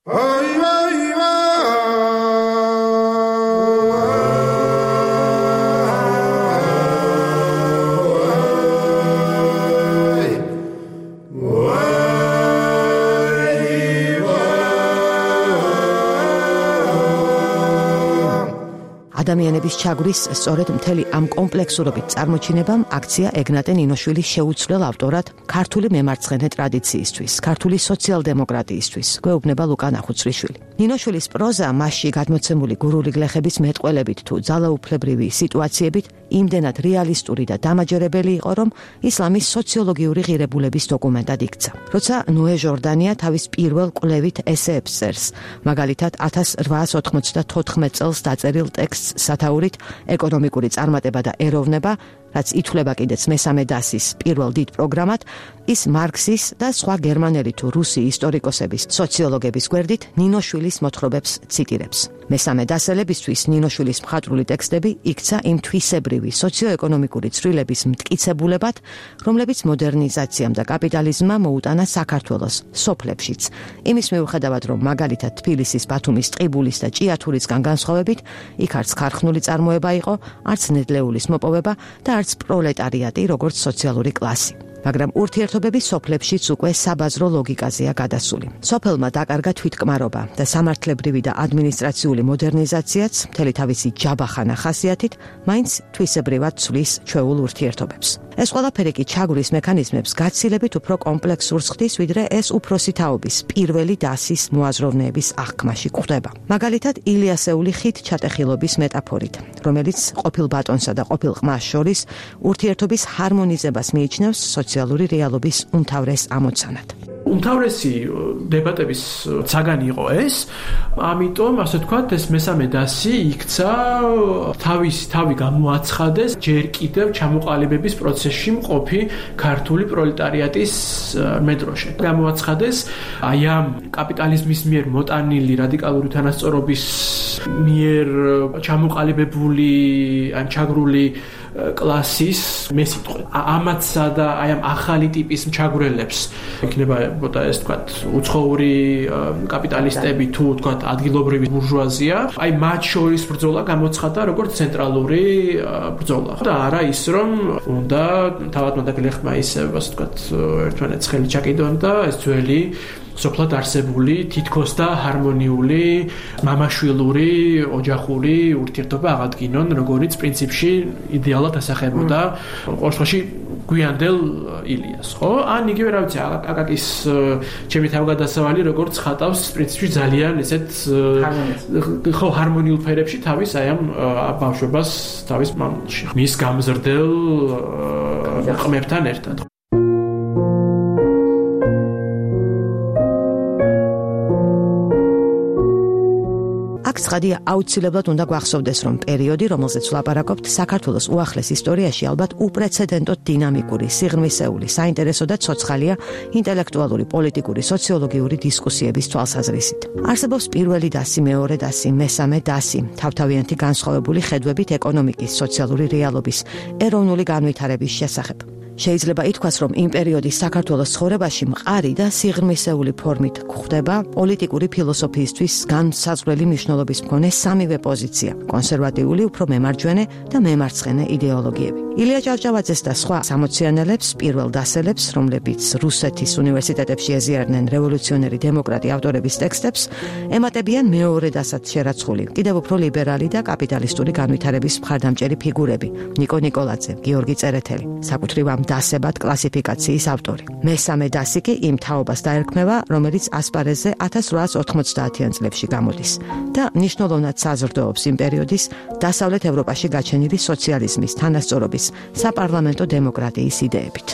ადამიანების ჩაგვრის სწორედ მთელი ამ კომპლექსურობით წარმოჩინებამ აქცია ეგნატე ნინოშვილის შეუცვლელ ავტორად ქართული მემარცხენე ტრადიციისთვის, ქართული სოციალ-დემოკრატიისთვის, გვეუბნება ლუკა ნახუცრიშვილი. ნინოშვილის პროზა მასში გადმოცემული გურული გლეხების მეტყველებით თუ ძალაუფლებრივი სიტუაციებით იმდენად რეალისტური და დამაჯერებელი იყო, რომ ისლამის სოციოლოგიური ღირებულების დოკუმენტად იქცა. როცა ნუე ჟორდანია თავის პირველ კვლევით ესეებს წერს, მაგალითად ათას რვაას ოთხმოცდათოთხმეტ წელს დაწერილ ტექსტს სათაურით ეკონომიკური წარმატება და ეროვნება, რაც ითვლება კიდეც მესამე დასის პირველ დიდ პროგრამად, ის მარქსის და სხვა გერმანელი თუ რუსი ისტორიკოსების, სოციოლოგების გვერდით ნინოშვილის მოთხრობებს ციტირებს. მესამე დასელებისთვის ნინოშვილის მხატვრული ტექსტები იქცა იმ თვისებრივი სოციო-ეკონომიკური ცვლილების მტკიცებულებად, რომლებიც მოდერნიზაციამ და კაპიტალიზმმა მოუტანა საქართველოს სოფლებშიც. იმის მიუხედავად, რომ მაგალითად თბილისის, ბათუმის, ტყიბულის და ჭიათურისგან განსხვავებით, იქ არც ქარხნული წარმოება იყო, არც ნედლეულის მოპოვება და არც პროლეტარიატი, როგორც სოციალური კლასი. მაგრამ ურთიერთობები სოფლებშიც უკვე საბაზრო ლოგიკაზეა გადასული. სოფელმა დაკარგა თვითკმარობა და სამართლებრივი და ადმინისტრაციული მოდერნიზაციაც მთელი თავისი ჯაბახანა ხასიათით მაინც თვისებრივად ცვლის ჩვეულ ურთიერთობებს. ეს ყველაფერი კი ჩაგვრის მექანიზმებს გაცილებით უფრო კომპლექსურს ხდის, ვიდრე ეს უფროსი თაობის პირველი დასის მოაზროვნეების აღქმაში გვხვდება. მაგალითად, ილიასეული ხით ჩატეხილობის მეტაფორით, რომელიც ყოფილ ბატონსა და ყოფილ ყმას შორის ურთიერთობის ჰარმონიზებას მიიჩნევს სოციალური რეალობის უმთავრეს ამოცანად. უმთავრესი დებატების საგანი იყო ეს, ამიტომ ასე ვთქვათ, ეს მესამე დასი იქცა თავის თავი გამოაცხადეს ჯერ კიდევ ჩამოყალიბების პროცესში მყოფი ქართული პროლეტარიატის მედროშე. გამოაცხადეს აი ამ კაპიტალიზმის მიერ მოტანილი რადიკალური თანასწორობის მიერ ჩამოყალიბებული ან ჩაგრული კლასის მესიტყვე. ამათსა და აი ამ ახალი ტიპის მჩაგვრელებს იქნება და ეს თქვათ უცხოური კაპიტალისტები თუ თქვათ ადგილობრივი ბურჟუაზია, აი მათ შორის ბრძოლა გამოცხადა როგორც ცენტრალური ბრძოლა. და არა ის რომ უნდა თავადმა და გლეხმა ისე ასე თქვათ ერთმანეთს ხელი ჩაკიდონ და ეს ძველი სოფლად არსებული თითქოს და ჰარმონიული მამაშვილური ოჯახური ურთიერთობა აღადგინონ, როგორც პრინციპში იდეალად ასახებოდა ყოველში გვიანდელ ილიას, ხო? ან იგივე რა ვიცი, აკაკის ჩემი თავგადასავალი როგორც ხატავს პრინციპში ძალიან ესეთ ხო ჰარმონიულ ფერებში თავის აი ამ ბავშვებას თავის მამულში. მის გამზრდელ ყმებთან ერთად. აქ აქ ცხადია აუცილებლად უნდა გვახსოვდეს, რომ პერიოდი, რომელზეც ვლაპარაკობთ, საქართველოს უახლეს ისტორიაში ალბათ უპრეცედენტოდ დინამიკური, სიღრმისეული, საინტერესო და ცოცხალია ინტელექტუალური, პოლიტიკური, სოციოლოგიური დისკუსიების თვალსაზრისით. არსებობს პირველი დასი, მეორე დასი, მესამე დასი, თავთავიანთი განსხვავებული ხედვებით ეკონომიკის, სოციალური რეალობის, ეროვნული განვითარების შესახებ. შეიძლება ითქვას, რომ იმ პერიოდის საქართველოს ცხოვრებაში მყარი და სიღრმისეული ფორმით გვხვდება პოლიტიკური ფილოსოფიისთვის განსაზღვრელი მნიშვნელობის მქონე სამივე პოზიცია: კონსერვატიული, უფრო მემარჯვენე და მემარცხენე იდეოლოგიები. ილია ჭავჭავაძეს და სხვა სამოციანელებს, პირველ დასელებს, რომლებიც რუსეთის უნივერსიტეტებში ეზიარდნენ რევოლუციონერი დემოკრატი ავტორების ტექსტებს, ემატებიან მეორე დასად შერაცხული, კიდევ უფრო ლიბერალი და კაპიტალისტური განვითარების მხარდამჭერი ფიგურები: ნიკო ნიკოლაძე, გიორგი წერეთელი, საკუთრივ ამ დასებად კლასიფიკაციის ავტორი. მესამე დასი კი იმ თაობას დაერქმევა, რომელიც ასპარეზზე ათას რვაას ოთხმოცდაათიან წლებში გამოდის და მნიშვნელოვნად საზრდოობს იმ პერიოდის დასავლეთ ევროპაში გაჩენილი სოციალიზმის, თანასწორობის, საპარლამენტო დემოკრატიის იდეებით.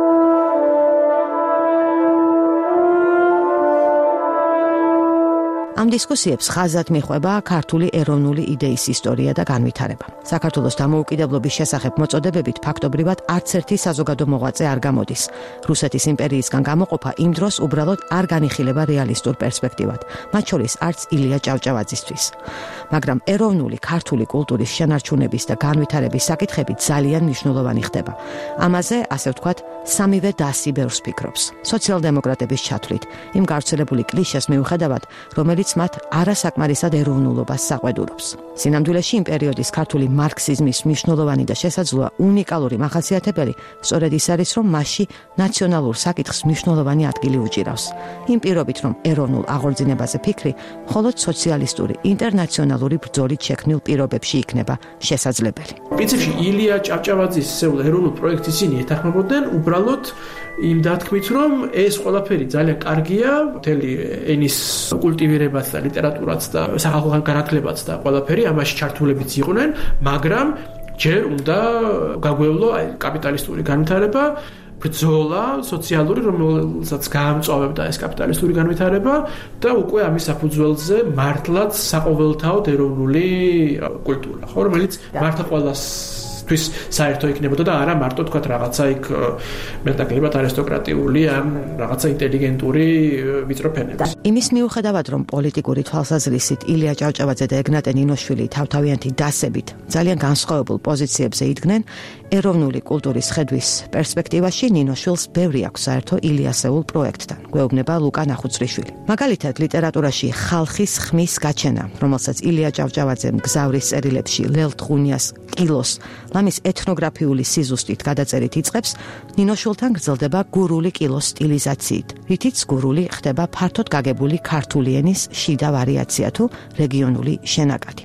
ამ დისკუსიებს ხაზად მიხვება ქართული ეროვნული იდეის ისტორია და განვითარება. საქართველოს დამოუკიდებლობის შესახებ მოწოდებებით ფაქტობრივად არც ერთი საზოგადო მოღვაწე არ გამოდის. რუსეთის იმპერიისგან გამოყოფა იმ დროს უბრალოდ არ განიხილება რეალისტურ პერსპექტივად, მათ შორის არც ილია ჭავჭავაძისთვის. მაგრამ ეროვნული ქართული კულტურის შენარჩუნების და განვითარების საკითხები ძალიან მნიშვნელოვანი ხდება. ამაზე, ასე ვთქვათ, სამივე დასი ბევრს ფიქრობს. სოციალ-დემოკრატების ჩათვლით, იმ გავრცელებული კლიშეს მიუხედავად, რომელიც მათ არასაკმარისად ეროვნულობას საყვედურობს. სინამდვილეში იმ პერიოდის ქართული მარქსიზმის მნიშვნელოვანი და შესაძლოა უნიკალური მახასიათებელი სწორედ ის არის, რომ მასში ნაციონალურ საკითხს მნიშვნელოვანი ადგილი უჭირავს. იმ პირობით, რომ ეროვნულ აღორძინებაზე ფიქრი მხოლოდ სოციალისტური, ინტერნაციონალური ბრძოლით შექმნილ პირობებში იქნება შესაძლებელი. პრინციპში ილია ჭავჭავაძის ისეული ეროვნულ პროექტს ისინი ეთანხმებოდნენ უბრალოდ იმ დათქმით, რომ ეს ყველაფერი ძალიან კარგია, მთელი ენის კულტივირებაც და ლიტერატურაც და სახალხო განათლებაც და ყველაფერი ამაში ჩართულებიც იყვნენ, მაგრამ ჯერ უნდა გაგვევლო აი კაპიტალისტური განვითარება, ბრძოლა სოციალური, რომელსაც გაამწვავებდა ეს კაპიტალისტური განვითარება და უკვე ამის საფუძველზე მართლაც საყოველთაოდ ეროვნული კულტურა, ხო, რომელიც მართლა ყველას თვის საერთო იქნებოდა და არა მარტო თქვა რაღაცა იქ მეტაკლებად არისტოკრატიული ან რაღაცა ინტელიგენტური ვიწრო ფენების. იმის მიუხედავად, რომ პოლიტიკური თვალსაზრისით ილია ჭავჭავაძე და ეგნატე ნინოშვილი თავთავიანთი დასებით ძალიან განსხვავებულ პოზიციებზე იდგნენ, ეროვნული კულტურის ხედვის პერსპექტივაში ნინოშვილს ბევრი აქვს საერთო ილიასეულ პროექტთან, გვეუბნება ლუკა ნახუცრიშვილი. მაგალითად, ლიტერატურაში ხალხის ხმის გაჩენა, რომელსაც ილია ჭავჭავაძე მგზავრის წერილებში ლელთხუნიას კილოს ლამის ეთნოგრაფიული სიზუსტით გადაწერით იწყებს, ნინოშვილთან გრძელდება გურული კილოს სტილიზაციით, რითიც გურული ხდება ფართოდ გაგებული ქართული ენის შიდა ვარიაცია თუ რეგიონული შენაკადი.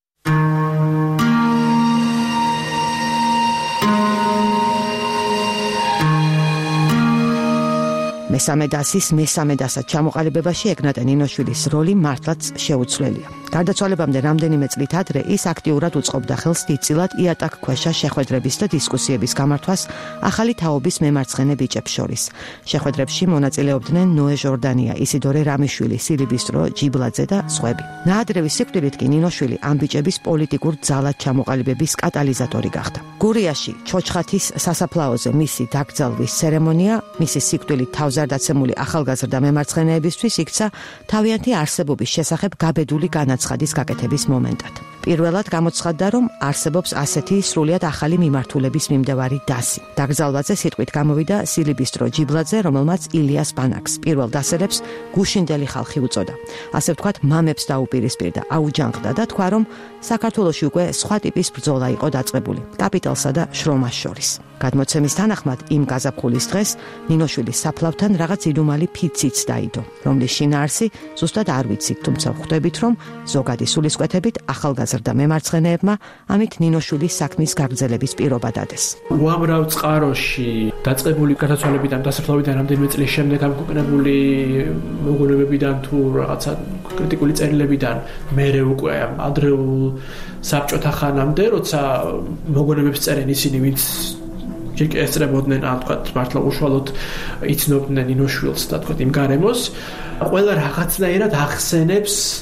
მესამე დასის მესამე დასად ჩამოყალიბებაში ეგნატე ნინოშვილის როლი მართლაც შეუცვლელია. გარდაცვალებამდე რამდენიმე წლით ადრე ის აქტიურად უწყობდა ხელს დიდწილად იატაკქვეშა შეხვედრების და დისკუსიების გამართვას ახალი თაობის მემარცხენე ბიჭებს შორის. შეხვედრებში მონაწილეობდნენ ნოე ჟორდანია, ისიდორე რამიშვილი, სილიბისტრო ჯიბლაძე და სხვები. ნაადრევი სიკვდილით კი ნინოშვილი ამ ბიჭების პოლიტიკურ ძალად ჩამოყალიბების კატალიზატორი გახდა. გურიაში ჩოჩხათის სასაფლაოზე მისი დაკრძალვის ცერემონია, მისი სიკვდილით თავზარდაცემული ახალგაზრდა მემარცხენეებისთვის იქცა თავიანთი არსებობის შესახებ გაბედული განაცხადის გაკეთების მომენტად. პირველად გამოცხადდა, რომ არსებობს ასეთი სრულიად ახალი მიმართულების მიმდევარი დასი. დაკრძალვაზე სიტყვით გამოვიდა სილიბისტრო ჯიბლაძე, რომელმაც ილიას ბანაკს, პირველ დასელებს გუშინდელი ხალხი უწოდა. ასე ვთქვათ, მამებს დაუპირისპირდა, აუჯანყდა და თქვა, რომ საქართველოში უკვე სხვა ტიპის ბრძოლა იყო დაწყებული, კაპიტალსა და შრომას შორის. გადმოცემის თანახმად, იმ გაზაფხულის დღეს ნინოშვილის საფლავთან რაღაც იდუმალი ფიციც დაიდო, რომლის შინაარსი ზუსტად არ ვიცით, თუმცა ხვდებით, რომ ზოგადი სულისკვეთებით ახალგაზრდა მემარცხენეებმა ამით ნინოშვილის საქმის გაგრძელების პირობა დადეს. უამრავ წყაროში დაწყებული გადაცვალებიდან დასაფლავიდან რამდენიმე წლის შემდეგ ამოგვიგნებული მოგონებებიდან თუ რაღაცა კრიტიკული წერილებიდან მერე უკვე ადრეულ საბჭოთა ხანამდე, როცა მოგონებებს წერენ ისინი, ვინც ჯერ კი ესწრებოდნენ, ან თქვა მართლა უშუალოდ იცნობდნენ ნინოშვილს და თქვა იმ გარემოს, ყველა რაღაცნაირად ახსენებს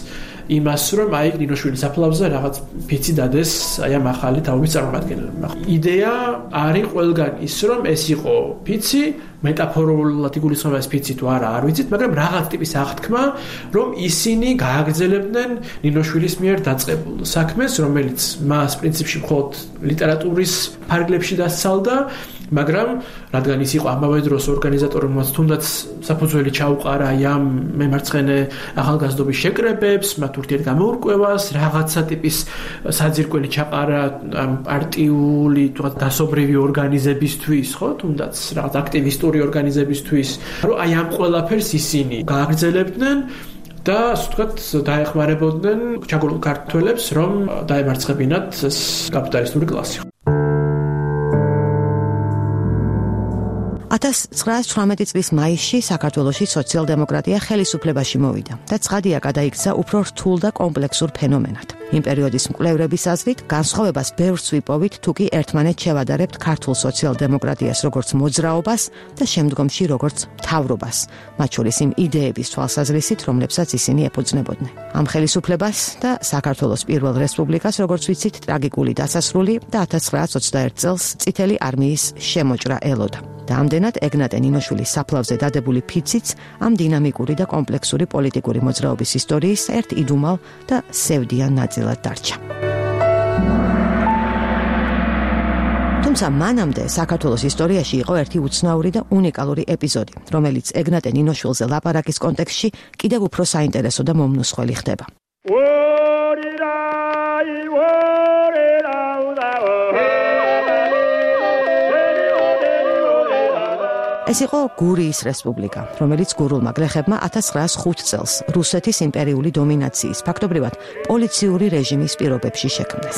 იმას, რომ აი ნინოშვილის საფლავზე რაღაც ფიცი დადეს აი ამ ახალი თაობის წარმომადგენლებმა. იდეა არის ყველგან ის, რომ ეს იყო ფიცი, მეტაფორულად იგულისხმება ეს ფიცი თუ არა, არ ვიცით, მაგრამ რაღაც ტიპის აღთქმა, რომ ისინი გააგრძელებდნენ ნინოშვილის მიერ დაწყებულ საქმეს, რომელიც მას პრინციპში მხოლოდ ლიტერატურის ფარგლებში დასცალდა, მაგრამ რადგან ის იყო ამავე დროს ორგანიზატორი, რომელიც თუნდაც საფუძველი ჩაუყარა ამ მემარცხენე ახალგაზრდობის შეკრებებს, მათ ურთიერთ გამოურკვევას, რაღაცა ტიპის საძირკველი ჩაყარა პარტიული დასობრივი ორგანიზებისთვის, ხო, თუნდაც რაღაც აქტივისტური ორგანიზებისთვის, რომ აი ამ ყველაფერს ისინი გააგრძელებდნენ და ასე ვთქვათ, დაეხმარებოდნენ ჩაგორულ ქართველებს, რომ დაემარცხებინათ ეს კაპიტალისტური კლასი. ათას ცხრაას ცხრამეტი წლის მაისში საქართველოში სოციალ-დემოკრატია ხელისუფლებაში მოვიდა და ცხადია გადაიქცა უფრო რთულ და კომპლექსურ ფენომენად. იმ პერიოდის მკვლევრების აზრით, განსხვავებას ბევრს ვიპოვით, თუ კი ერთმანეთს შევადარებთ ქართულ სოციალ-დემოკრატიას როგორც მოძრაობას და შემდგომში როგორც მთავრობას, მათ შორის იმ იდეების თვალსაზრისით, რომლებსაც ისინი ეფუძნებოდნენ. ამ ხელისუფლებას და საქართველოს პირველ რესპუბლიკას, როგორც ვიცით, ტრაგიკული დასასრული და ათას ცხრაას ოცდაერთ წელს წითელი არმიის შემოჭრა ელოდა. და ამდენად ეგნატე ნინოშვილის საფლავზე დადებული ფიციც ამ დინამიკური და კომპლექსური პოლიტიკური მოძრაობის ისტორიის ერთ იდუმალ და სევდიან ნაწილად დარჩა. თუმცა მანამდე საქართველოს ისტორიაში იყო ერთი უცნაური და უნიკალური ეპიზოდი, რომელიც ეგნატე ნინოშვილზე ლაპარაკის კონტექსტში კიდევ უფრო საინტერესო და მომნუსხველი ხდება. ეს იყო გურიის რესპუბლიკა, რომელიც გურულმა გლეხებმა ათას ცხრაას ხუთ წელს რუსეთის იმპერიული დომინაციის, ფაქტობრივად პოლიციური რეჟიმის პირობებში შექმნეს.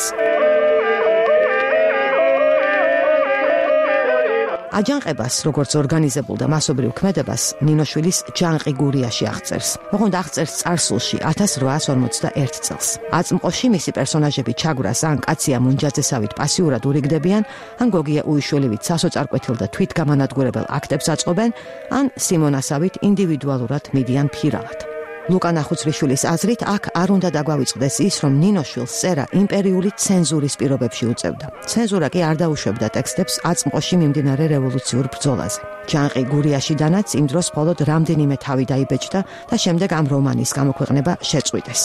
აჯანყებას, როგორც ორგანიზებულ და მასობრივ ქმედებას, ნინოშვილის ჯანყი გურიაში აღწერს. ოღონდ აღწერს წარსულში ათას რვაას ორმოცდაერთ წელს. აწმყოში მისი პერსონაჟები ჩაგვრას ან კაცია მუნჯაძესავით პასიურად ურიგდებიან, ან გოგია უიშვილივით სასოწარკვეთილ და თვითგამანადგურებელ აქტებს აწყობენ, ან სიმონასავით ინდივიდუალურად მიდიან ფირავად. ლუკა ნახუცრიშვილის აზრით, აქ არ უნდა დაგვავიწყდეს ის, რომ ნინოშვილს წერა იმპერიული ცენზურის პირობებში უწევდა. ცენზურა კი არ დაუშვებდა ტექსტებს აწმყოში მიმდინარე რევოლუციურ ბრძოლაზე. ჯანყი გურიაშიდანაც იმ დროს მხოლოდ რამდენიმე თავი დაიბეჭდა და შემდეგ ამ რომანის გამოქვეყნება შეწყვიტეს.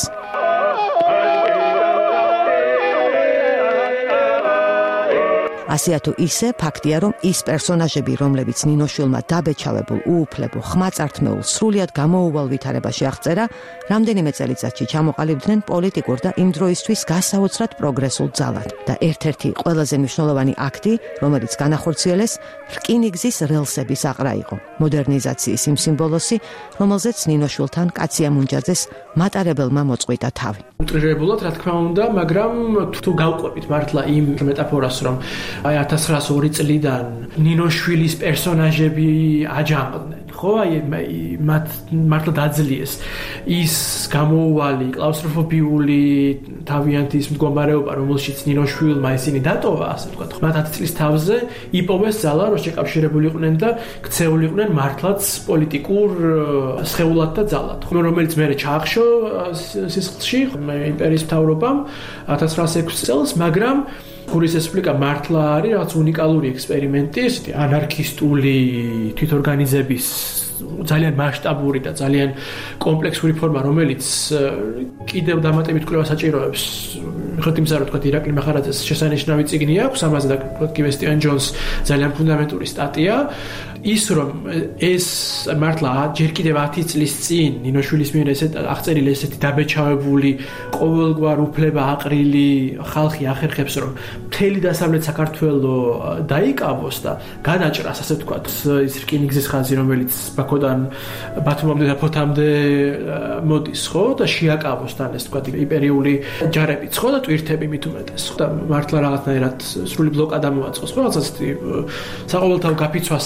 ასეა თუ ისე, ფაქტია, რომ ის პერსონაჟები, რომლებიც ნინოშვილმა დაბეჭავებულ, უუფლებო, ხმაწართმეულ, სრულიად გამოუვალ ვითარებაში აღწერა, რამდენიმე წელიწადში ჩამოყალიბდნენ პოლიტიკურ და იმ დროისთვის გასაოცრად პროგრესულ ძალად. და ერთ-ერთი ყველაზე მნიშვნელოვანი აქტი, რომელიც განახორციელეს, რკინიგზის რელსების აყრა იყო. მოდერნიზაციის იმ სიმბოლოსი, რომელზეც ნინოშვილთან კაცია მუნჯაძეს მატარებელმა მოწყვიტა თავი. უტრირებულად, რა თქმა უნდა, მაგრამ თუ გავყვებით მართლა იმ მეტაფორას, რომ აი ათას ცხრაას ორი წლიდან ნინოშვილის პერსონაჟები აჯანყდნენ, ხო? აი მათ მართლა დაძლიეს ის გამოუვალი კლაუსტროფობიული თავიანთი ის მდგომარეობა, რომელშიც ნინოშვილმა ისინი დატოვა, ასე ვთქვათ. მათ ათი წლის თავზე იპოვეს ძალა, რომ შეკავშირებულიყვნენ და ქცეულიყვნენ მართლაც პოლიტიკურ სხეულად და ძალად, რომელიც მერე ჩაახშო სისხლში იმპერიის მთავრობამ ათას ცხრაას ექვსი წელს, მაგრამ გურიის რესპუბლიკა მართლა არის რაღაც უნიკალური ექსპერიმენტი, ესეთი ანარქისტული თვითორგანიზების ძალიან მასშტაბური და ძალიან კომპლექსური ფორმა, რომელიც კიდევ დამატებით კვლევას საჭიროებს. მიხოთ იმისა, რომ თქვა ირაკლი მახარაძეს შესანიშნავი წიგნი აქვს, ამაზე და კივე სტივენ ჯონს ძალიან ფუნდამენტური სტატია. ის რომ ეს მართლა ჯერ კიდევ ათი წლის წინ ნინოშვილის მიერ ესეთ აღწერილი ესეთი დაბეჭავებული ყოველგვარ უფლება აყრილი ხალხი ახერხებს, რომ მთელი დასავლეთ საქართველო დაიკავოს და გადაჭრას, ასე ვთქვათ, ის რკინიგზის ხაზი, რომელიც ბაქოდან ბათუმამდე და ფოთამდე მოდის, ხო, და შეაკავოს თან ეს ვთქვათ იმპერიული ჯარებიც, ხო, და ტვირთები მით უმეტეს, ხო, და მართლა რაღაცნაირად სრული ბლოკადა მოაწყოს, ხო, რაღაც ესეთი საყოველთაო გაფიცვასავით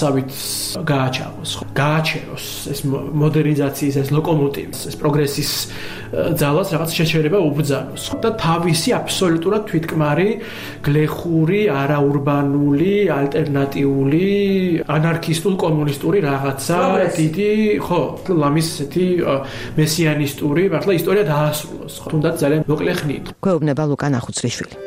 გააჩაღოს, გააჩეროს ეს მოდერნიზაციის ეს ლოკომოტივის, ეს პროგრესის ძალას რაღაც შეჩერება უბრძანოს და თავისი აბსოლუტურად თვითკმარი, გლეხური, არაურბანული, ალტერნატიული, ანარქისტულ კომუნისტური რაღაცა დიდი, ხო, ლამის ესეთი მესიანისტური, მართლა ისტორია დაასრულოს, თუნდაც ძალიან მოკლე ხნით. გვეუბნება ლუკა ნახუცრიშვილი.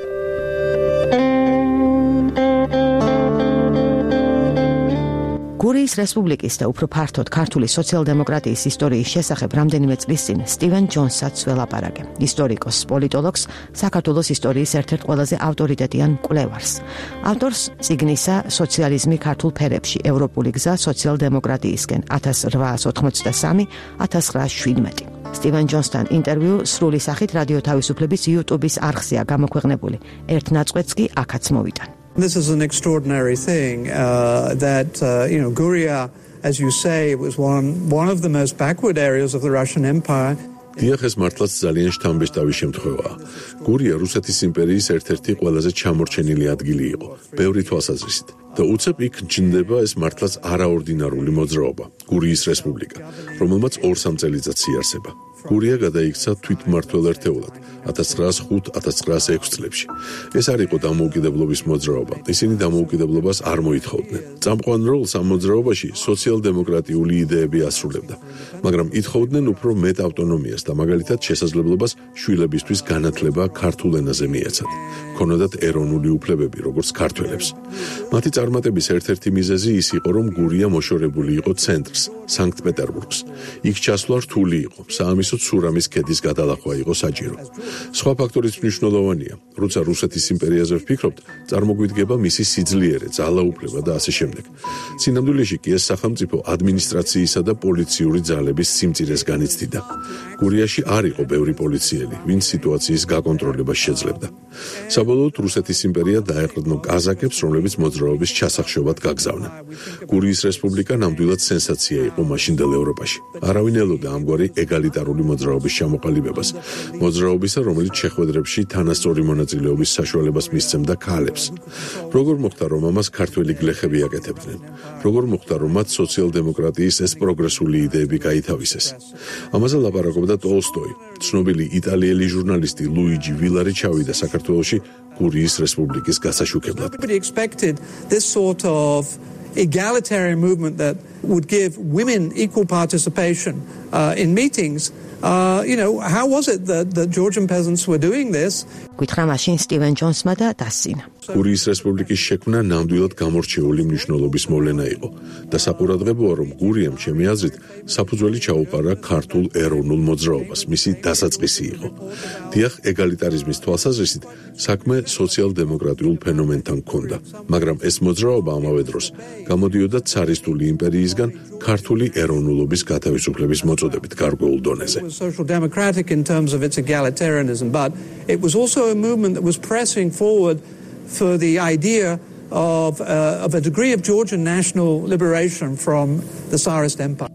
გურიის რესპუბლიკის და უფრო ფართოდ ქართული სოციალ-დემოკრატიის ისტორიის შესახებ რამდენიმე წლის წინ სტივენ ჯონსაც ველაპარაკე. ისტორიკოს, პოლიტოლოგს, საქართველოს ისტორიის ერთ-ერთ ყველაზე ავტორიტეტიან მკვლევარს. ავტორს წიგნისა სოციალიზმი ქართულ ფერებში, ევროპული გზა სოციალ-დემოკრატიისკენ ათას რვაას ოცდამოცდასამი - ათას რვაას შვიდმეტი. სტივენ ჯონსთან ინტერვიუ სრული სახით რადიო თავისუფლების YouTube-ის არხზეა გამოქვეყნებული. ერთ ნაწყვეტს კი აქაც მოვიტან. This is an extraordinary thing uh, that, uh, you know, Guria, as you say, was one, one of the most backward areas of the Russian Empire. დიახ, ეს მართლაც ძალიან შთამბეჭდავი შემთხვევაა. გურია რუსეთის იმპერიის ერთ-ერთი ყველაზე ჩამორჩენილი ადგილი იყო, ბევრი თვალსაზრისით. და უცებ იქ ჩნდება ეს მართლაც არაორდინარული მოძრაობა, გურიის რესპუბლიკა, რომელმაც ორ სამწელიწადს იარსება. გურია გადაიქცა თვითმმართველ ერთეულად ათას ცხრაას ხუთ - ათას ცხრაას ექვს წლებში. ეს არ იყო დამოუკიდებლობის მოძრაობა. ისინი დამოუკიდებლობას არ მოითხოვდნენ. წამყვან როლს ამ მოძრაობაში სოციალ-დემოკრატიული იდეები ასრულებდა, მაგრამ ითხოვდნენ უფრო მეტ ავტონომიას და მაგალითად შესაძლებლობას შვილებისთვის განათლება ქართულ ენაზე მიეცათ. ქონოდათ ეროვნული უფლებები, როგორც ქართველებს. მათი წარმატების ერთ-ერთი მიზეზი ის იყო, რომ გურია მოშორებული იყო ცენტრს, სანქტ-პეტერბურგს. იქ ჩასვლა რთული იყო, საამისოდ სურამის ქედის გადალახვა იყო საჭირო. სხვა ფაქტორიც მნიშვნელოვანია, როცა რუსეთის იმპერიაზე ვფიქრობთ, წარმოგვიდგება მისი სიძლიერე, ძალაუფლება და ასე შემდეგ. სინამდვილეში კი ეს სახელმწიფო ადმინისტრაციისა და პოლიციური ძალების სიმწირეს განიცდიდა. გურიაში არ იყო ბევრი პოლიციელი, ვინც სიტუაციის გაკონტროლებას შეძლებდა. საბოლოოდ რუსეთის იმპერია დაეყრდნო კაზაკებს, რომლებიც მოძრაობის ჩასახშობად გაგზავნენ. გურიის რესპუბლიკა ნამდვილად სენსაცია იყო მაშინდელ ევროპაში. არავინ ელოდა ამგვარი ეგალიტარული მოძრაობის ჩამოყალიბებას, მოძრაობისა, რომელიც შეხვედრებში თანასწორი მონაწილეობის საშუალებას მისცემდა ქალებს. როგორ მოხდა, რომ ამას ქართველი გლეხები აკეთებდნენ? როგორ მოხდა, რომ მათ სოციალ-დემოკრატიის ეს პროგრესული იდეები გაითავისეს? ამაზე ლაპარაკობდა ტოლსტოი. ცნობილი იტალიელი ჟურნალისტი ლუიჯი ვილარი ჩავიდა საქართველოში გურიის რესპუბლიკის გასაშუქებლად. Everybody expected this sort of egalitarian movement that would give women equal participation uh, in meetings. Uh, you know, how was it that the Georgian peasants were doing this? გითხრა მაშინ სტივენ ჯონსმა და დასცინა. გურიის რესპუბლიკის შექმნა ნამდვილად გამორჩეული მნიშვნელობის მოვლენა იყო და საყურადღებოა, რომ გურიამ, ჩემი აზრით, საფუძველი ჩაუყარა ქართულ ეროვნულ მოძრაობას, მისი დასაწყისი იყო. დიახ, ეგალიტარიზმის თვალსაზრისით საქმე სოციალ-დემოკრატიულ ფენომენთან ჰქონდა, მაგრამ ეს მოძრაობა ამავე დროს გამოდიოდა ცარისტული იმპერიისგან ქართული ეროვნულობის გათავისუფლების მოწოდებით გარკვეულ დონეზე. It was social democratic in terms of its egalitarianism, but it was also a movement that was pressing forward for the idea of, uh, of a degree of Georgian national liberation from the Tsarist Empire.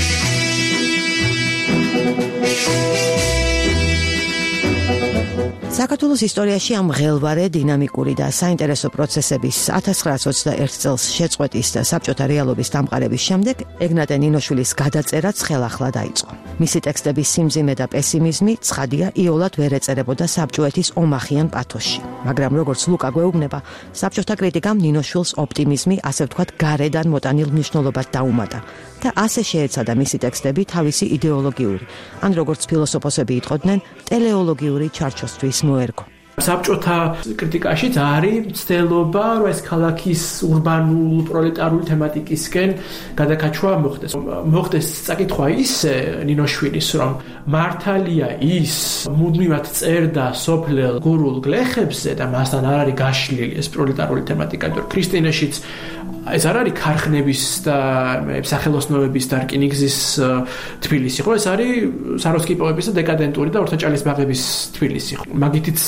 საქართველოს ისტორიაში ამ ღელვარე, დინამიკური და საინტერესო პროცესების ათას ცხრაას ოცდაერთ წელს შეწყვეტის და საბჭოთა რეალობის დამყარების შემდეგ ეგნატე ნინოშვილის გადაწერაც ხელახლა დაიწყო. მისი ტექსტების სიმძიმე და პესიმიზმი ცხადია იოლად ვერ ეწერებოდა საბჭოეთის ომახიან პათოსში. მაგრამ როგორც ლუკა გვეუბნება, საბჭოთა კრიტიკამ ნინოშვილს ოპტიმიზმი, ასე ვთქვათ, გარედან მოტანილ მნიშვნელობად დაუმატა და ასე შეეცადა მისი ტექსტები თავისი იდეოლოგიური, ან როგორც ფილოსოფოსები იტყოდნენ, ტელეოლოგიური ჩარჩოსთვის მოერგო. საბჭოთა კრიტიკაშიც არის მცდელობა, რომ ეს ქალაქის ურბანულ პროლეტარული თემატიკისკენ გადაკაჩვა მოხდეს. მოხდეს წაკითხვა ისე ნინოშვილის, რომ მართალია ის მუდმივად წერდა სოფლელ გურულ გლეხებზე და მასთან არ არის გაშლილი ეს პროლეტარული თემატიკა, თორე ქრისტინაშიც ეს არ არის ქარხნების და სახელოსნოების და რკინიგზის თბილისი, ხო ეს არის საროსკიპოვების და დეკადენტური და ორთაჭალის ბაღების თბილისი. მაგითიც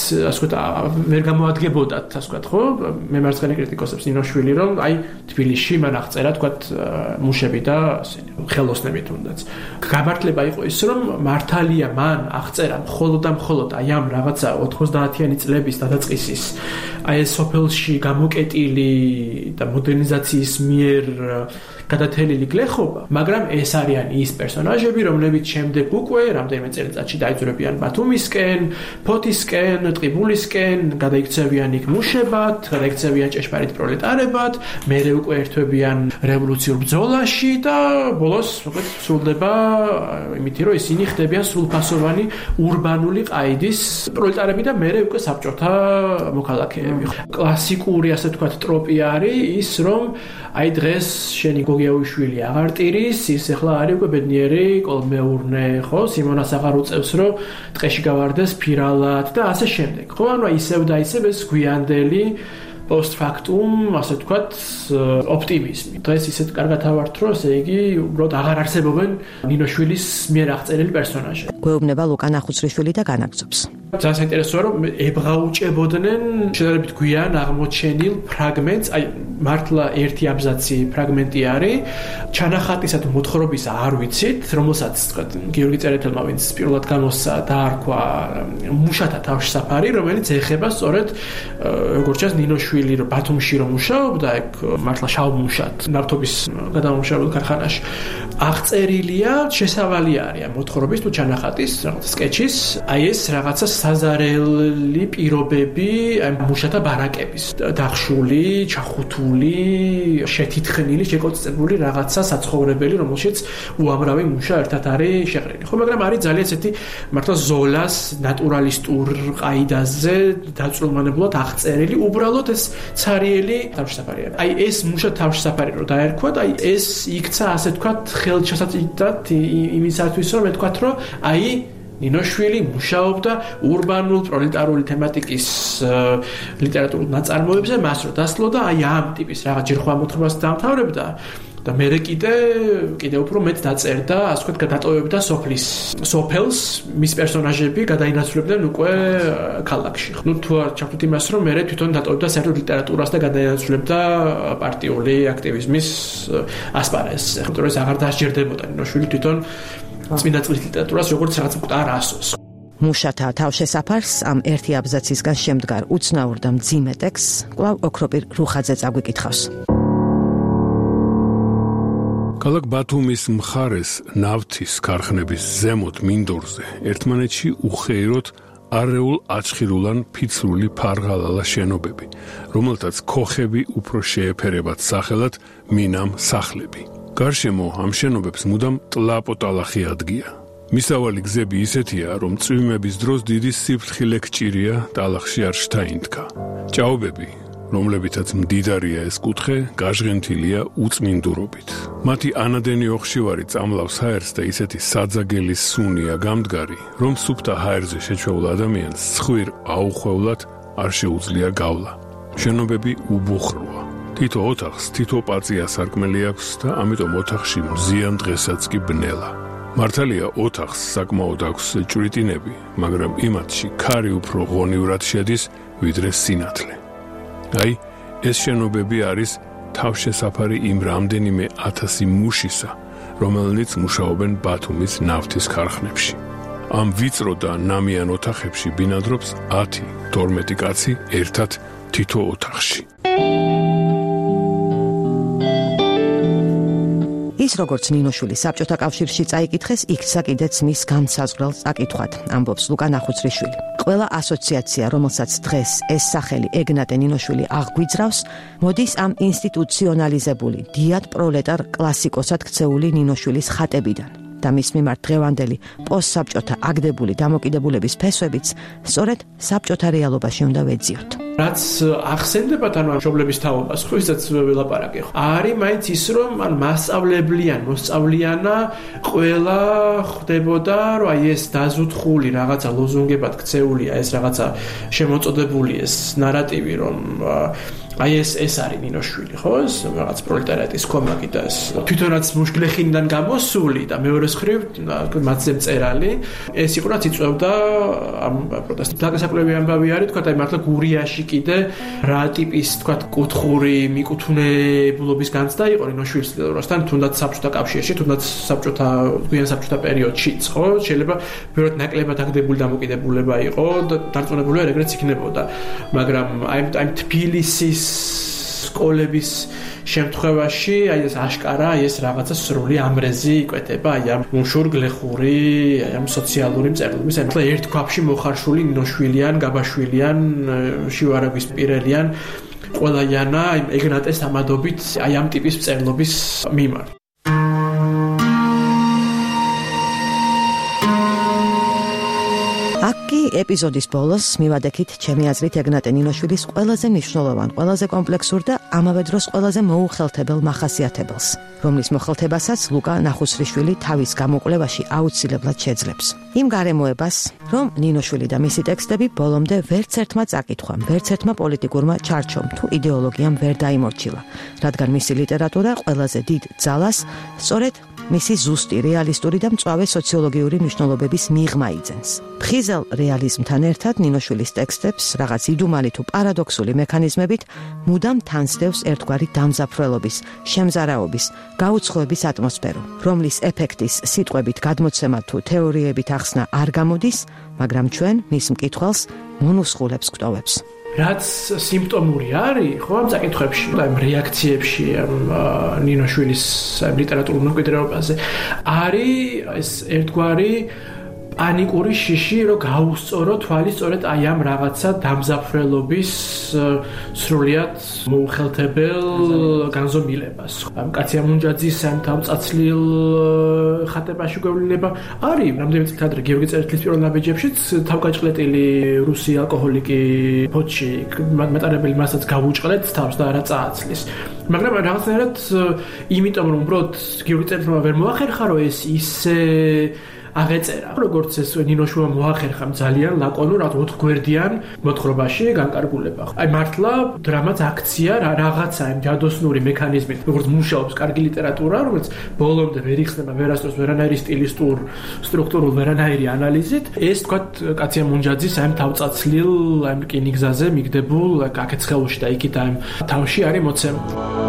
ვთქვათ, ვერ გამოადგებოდათ, ასე ვთქვათ, ხო? მემარცხენე კრიტიკოსებს ნინოშვილი, რომ აი თბილისში მან აღწერა, ვთქვათ, მუშები და ასენი ხელოსნები თუნდაც. გამართლება იყო ის, რომ მართალია მან აღწერა მხოლოდ და მხოლოდ აი ამ რაღაცა ოთხმოცდაათიანი წლების დადაწყისის აი ეს სოფელში გამოკეტილი და მოდერნიზაციის მიერ გადათელილი გლეხობა, მაგრამ ეს არიან ის პერსონაჟები, რომლებიც შემდეგ უკვე რამდენიმე წელიწადში დაიძვრებიან ბათუმისკენ, ფოთისკენ, ტყიბულისკენ, გადაიქცევიან იქ მუშებად, გადაიქცევიან ჭეშმარიტ პროლეტარებად, მერე უკვე ერთვებიან რევოლუციურ ბრძოლაში და ბოლოს უკვე სრულდება იმითი, რომ ისინი ხდებიან სრულფასოვანი ურბანული ყაიდის პროლეტარები და მერე უკვე საბჭოთა მოქალაქეები. კლასიკური, ასე ვთქვათ, ტროპი არის ის, რომ აი დღეს შენი გოგიაუშვილი აღარ ტირის, ის ახლა არის უკვე ბედნიერი კოლმეურნე, ხო? სიმონას აღარ უწევს, რომ ტყეში გავარდეს ფირალად და ასე შემდეგ. ხო, ანუ ისევ და ისევ ეს გვიანდელი post-factum, ასე ვთქვათ, ოპტიმიზმი. დღეს ისეთ კარგად ავართ, რომ ესე იგი უბრალოდ აღარ არსებობენ ნინოშვილის მიერ აღწერილი პერსონაჟები. გვეუბნება ლუკა ნახუცრიშვილი და განაგზობს. ძალიან საინტერესოა, რომ ებრაუჭებოდნენ შედარებით გვიან აღმოჩენილ ფრაგმენტს, აი მართლა ერთი აბზაცი ფრაგმენტი არის, ჩანახატისა თუ მოთხრობის არ ვიცით, რომელსაც თქვა გიორგი წერეთელმა, ვინც პირველად გამოსცა დაარქვა მუშათა თავშესაფარი, რომელიც ეხება სწორედ როგორც ჩანს ნინოშვილი, რომ ბათუმში რომ მუშაობდა, ეგ მართლა შავ მუშად ნავთობის გადამამუშავებელ ქარხანაში. აღწერილია, შესავალი არის ამ მოთხრობის თუ ჩანახატის რაღაც სკეჩის, აი ეს რაღაცა საზარელი პირობები ამ მუშათა ბარაკების დახშული, ჩახუთული, შეთითხნილი, შეკოწებული რაღაცა საცხოვრებელი, რომელშიც უამრავი მუშა ერთად არის შეყრილი. ხო, მაგრამ არის ძალიან ესეთი მართლა ზოლას ნატურალისტურ ყაიდაზე დაწვრილმანებლად აღწერილი, უბრალოდ ეს ცარიელი თავშესაფარია. აი ეს მუშა თავშესაფარი რო დაერქვათ, აი ეს იქცა ასე თქვათ ხელჩასაწიდად იმისათვის, რომ ეთქვათ, რომ აი ნინოშვილი მუშაობდა ურბანულ პროლეტარული თემატიკის ლიტერატურულ ნაწარმოებზე, მას რო დასძლო და აი ამ ტიპის რაღაც ჯერხვა მოთხრობას დაამთავრებდა და მერე კიდე კიდე უფრო მეტ დაწერდა, ასე ვთქვათ, გადატოვებდა სოფლის სოფელს, მის პერსონაჟები გადაინაცვლებდნენ უკვე ქალაქში. ნუ თუ არ ჩავთვლით იმას, რომ მერე თვითონ დატოვებდა საერთოდ ლიტერატურას და გადაინაცვლებდა პარტიული აქტივიზმის ასპარეზს. ეხლა ეს აღარ დასჯერდებოდა ნინოშვილი თვითონ წმინდა წყლის ლიტერატურას როგორც რაღაც მკვდარ ასოს. მუშათა თავშესაფარს ამ ერთი აბზაცისგან შემდგარ უცნაურ და მძიმე ტექსტს კვლავ ოქროპირ რუხაძე წაგვიკითხავს. ქალაქ ბათუმის მხარეს ნავთის ქარხნების ზემოთ მინდორზე ერთმანეთში უხეიროდ არეულ აჩხირულან ფიცრული ფარღალალა შენობები, რომელთაც ქოხები უფრო შეეფერებათ სახელად მინამ სახლები. გარშემო ამ შენობებს მუდამ ტლაპოტალახი ადგია. მისავალი გზები ისეთია, რომ წვიმების დროს დიდი სიფრთხილე გჭირია ტალახში არ შთაინთქა. ჭაობები, რომლებითაც მდიდარია ეს კუთხე, გაჟღენთილია უწმინდურობით. მათი ანადენი ოხშივარი წამლავს ჰაერს და ისეთი საძაგელი სუნია გამდგარი, რომ სუფთა ჰაერზე შეჩვეულ ადამიანს ცხვირ აუხვევლად არ შეუძლია გავლა. შენობები უბუხროა. თითო ოთახს თითო პაწია სარკმელი აქვს და ამიტომ ოთახში მზიან დღესაც კი ბნელა. მართალია ოთახს საკმაოდ აქვს ჭვრიტინები, მაგრამ იმათში ქარი უფრო ღონივრად შედის, ვიდრე სინათლე. აი, ეს შენობები არის თავშესაფარი იმ რამდენიმე ათასი მუშისა, რომელნიც მუშაობენ ბათუმის ნავთის ქარხნებში. ამ ვიწრო და ნამიან ოთახებში ბინადრობს ათი თორმეტი კაცი ერთად თითო ოთახში. ის როგორც ნინოშვილი საბჭოთა კავშირში წაიკითხეს, იქცა კიდეც მის განსაზღვრელ წაკითხვად, ამბობს ლუკა ნახუცრიშვილი. ყველა ასოციაცია, რომელსაც დღეს ეს სახელი ეგნატე ნინოშვილი აღგვიძრავს, მოდის ამ ინსტიტუციონალიზებული, დიად პროლეტარ კლასიკოსად ქცეული ნინოშვილის ხატებიდან. და მის მიმართ დღევანდელი პოსტსაბჭოთა აგდებული დამოკიდებულების ფესვებიც სწორედ საბჭოთა რეალობაში უნდა ვეძიოთ. რაც ახსენდებათ ანუ მშობლების თაობას, ხო ისაც ველაპარაკე. არის მაინც ის, რომ ან მასწავლებლიან, მოსწავლიანა ყველა ხდებოდა, რომ აი ეს დაზუთხული რაღაცა ლოზუნგებად ქცეულია, ეს რაღაცა შემოწოდებული ეს ნარატივი, რომ აი ეს ეს არის ნინოშვილი, ხო? ეს რაღაც პროლეტარიატის კომაკი და ეს თვითონაც მუშგლეხინიდან გამოსული და მეორე მხრივ მათზე მწერალი, ეს იყო რაც იწვევდა ამ პროტესტს. დაგასაკვლევი ამბავი არის, თქვა, აი მართლა გურიაში კიდე რა ტიპის, თქვა, კუთხური მიკუთვნებულობის განცდა იყო ნინოშვილის ლიტერატურასთან, თუნდაც საბჭოთა კავშირში, თუნდაც საბჭოთა გვიან საბჭოთა პერიოდშიც, ხო? შეიძლება ბევრად ნაკლებად აგდებული დამოკიდებულება იყო და დარწმუნებული ვარ, ეგრეც იქნებოდა. მაგრამ აი აი თბილისის სკოლების შემთხვევაში აი ეს აშკარა აი ეს რაღაცა სრული ამრეზი იკვეთება აი ამ მუშურგლეხური აი ამ სოციალური მწერლობის ანუ ერთ ქვაბში მოხარშული ნინოშვილიან, გაბაშვილიან, შივარაგვის პირელიან ყველაიანა აი ეგნატეს ამადობით აი ამ ტიპის მწერლობის მიმართ. Აკი ეპიზოდის ბოლოს მივადექით ჩემი აზრით ეგნატე ნინოშვილის ყველაზე მნიშვნელოვან, ყველაზე კომპლექსურ და ამავე დროს ყველაზე მოუხელთებელ მახასიათებელს, რომლის მოხელთებასაც ლუკა ნახუცრიშვილი თავის გამოკვლევაში აუცილებლად შეძლებს. იმ გარემოებას, რომ ნინოშვილი და მისი ტექსტები ბოლომდე ვერც ერთმა წაკითხვამ, ვერც ერთმა პოლიტიკურმა ჩარჩომ თუ იდეოლოგიამ ვერ დაიმორჩილა, რადგან მისი ლიტერატურა ყველაზე დიდ ძალას სწორედ მისი ზუსტი, რეალისტური და მწვავე სოციოლოგიური მნიშვნელობების მიღმა იძენს. ფხიზელ რეალიზმთან ერთად ნინოშვილის ტექსტებს რაღაც იდუმალი თუ პარადოქსული მექანიზმებით მუდამ თანსდევს ერთგვარი დამზაფრველობის, შემზარაობის, გაუცხოების ატმოსფერო, რომლის ეფექტის სიტყვებით გადმოცემა თუ თეორიებით ახსნა არ გამოდის, მაგრამ ჩვენ მის მკითხველს მონუსხულებს გვტოვებს. რაც სიმპტომური არის, ხო, ამ წაკითხებში, ამ რეაქციებში, ამ ნინოშვილის ლიტერატურულ მემკვიდრეობაზე, არის ეს ერთგვარი პანიკური შიში, რომ გაუსწორო თვალი სწორედ აი ამ რაღაცა დამზაფრველობის სრულიად მოუხელთებელ განზომილებას. ამ კაცია მუნჯაძის ამ თავწაცლილ ხატებაში გვევლინება არის, რამდენიმე წელი ადრე გიორგი წერეთლის პირველ ნაბიჯებშიც თავგაჭყლეტილი რუსი ალკოჰოლიკი ფოჩი მატარებელი მასაც გავუჭყლეთ თავს და არა წააცლის. მაგრამ რაღაცნაირად იმიტომ რომ უბრალოდ გიორგი წერეთლმა ვერ მოახერხა რომ ეს ისე აღეწერა, როგორც ეს ნინოშვილმა მოახერხა ძალიან ლაკონურად ოთხგვერდიან მოთხრობაში განკარგულება. აი მართლა დრამაც აქცია რა რაღაცა იმ ჯადოსნური მექანიზმით, როგორც მუშაობს კარგი ლიტერატურა, რომელიც ბოლომდე ვერ იხსნება ვერასდროს ვერანაირი სტილისტურ, სტრუქტურულ ვერანაირი ანალიზით. ეს თქვათ კაცია მუნჯაძის აი თავწაცლილ, აი რკინიგზაზე მიგდებულ კაკეცხელში და იქით აი თავში არის მოცემული.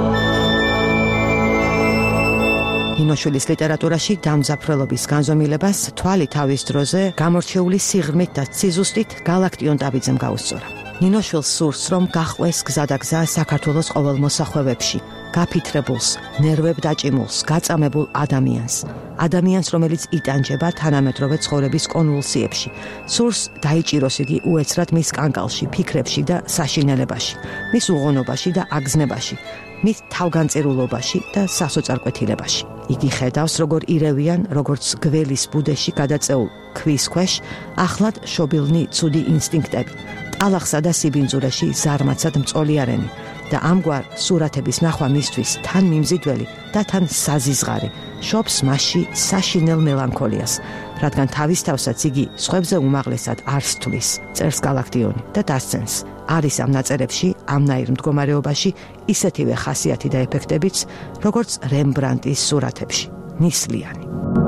ნინოშვილის ლიტერატურაში დამზაფრველობის განზომილებას თვალი თავის დროზე გამორჩეული სიღრმით და ციზუსტით გალაქტიონ ტაბიძემ გაუსწორა. ნინოშვილს სურს, რომ გაჰყვეს გზადაგზა საქართველოს ყოველ მოსახვევებში, გაფითრებულს, ნერვებ დაჭიმულს, გაწამებულ ადამიანს, ადამიანს, რომელიც იტანჯება თანამედროვე ცხოვრების კონვულსიებში. სურს დაიჭიროს იგი უეცრად მის კანკალში, ფიქრებში და საშინელებაში, მის უღონობაში და აგზნებაში, მის თავგანწირულობაში და სასოწარკვეთილებაში. იგი ხედავს, როგორ ირევიან, როგორც გველის ბუდეში გადაწეულ ქვის ქვეშ, ახლად შობილნი ცუდი ინსტინქტები, ტალახსა და სიბინძურეში ზარმაცად მწოლიარენი და ამგვარ სურათების ნახვა მისთვის თან მიმზიდველი და თან საზიზღარი, შობს მასში საშინელ მელანქოლიას, რადგან თავის თავსაც იგი სხვებზე უმაღლესად არ სთვლის, წერს გალაქტიონი და დასცენს. არის ამ ნაწერებში, ამნაირ მდგომარეობაში ისეთივე ხასიათი და ეფექტებიც, როგორც რემბრანდტის სურათებში, ნისლიანი.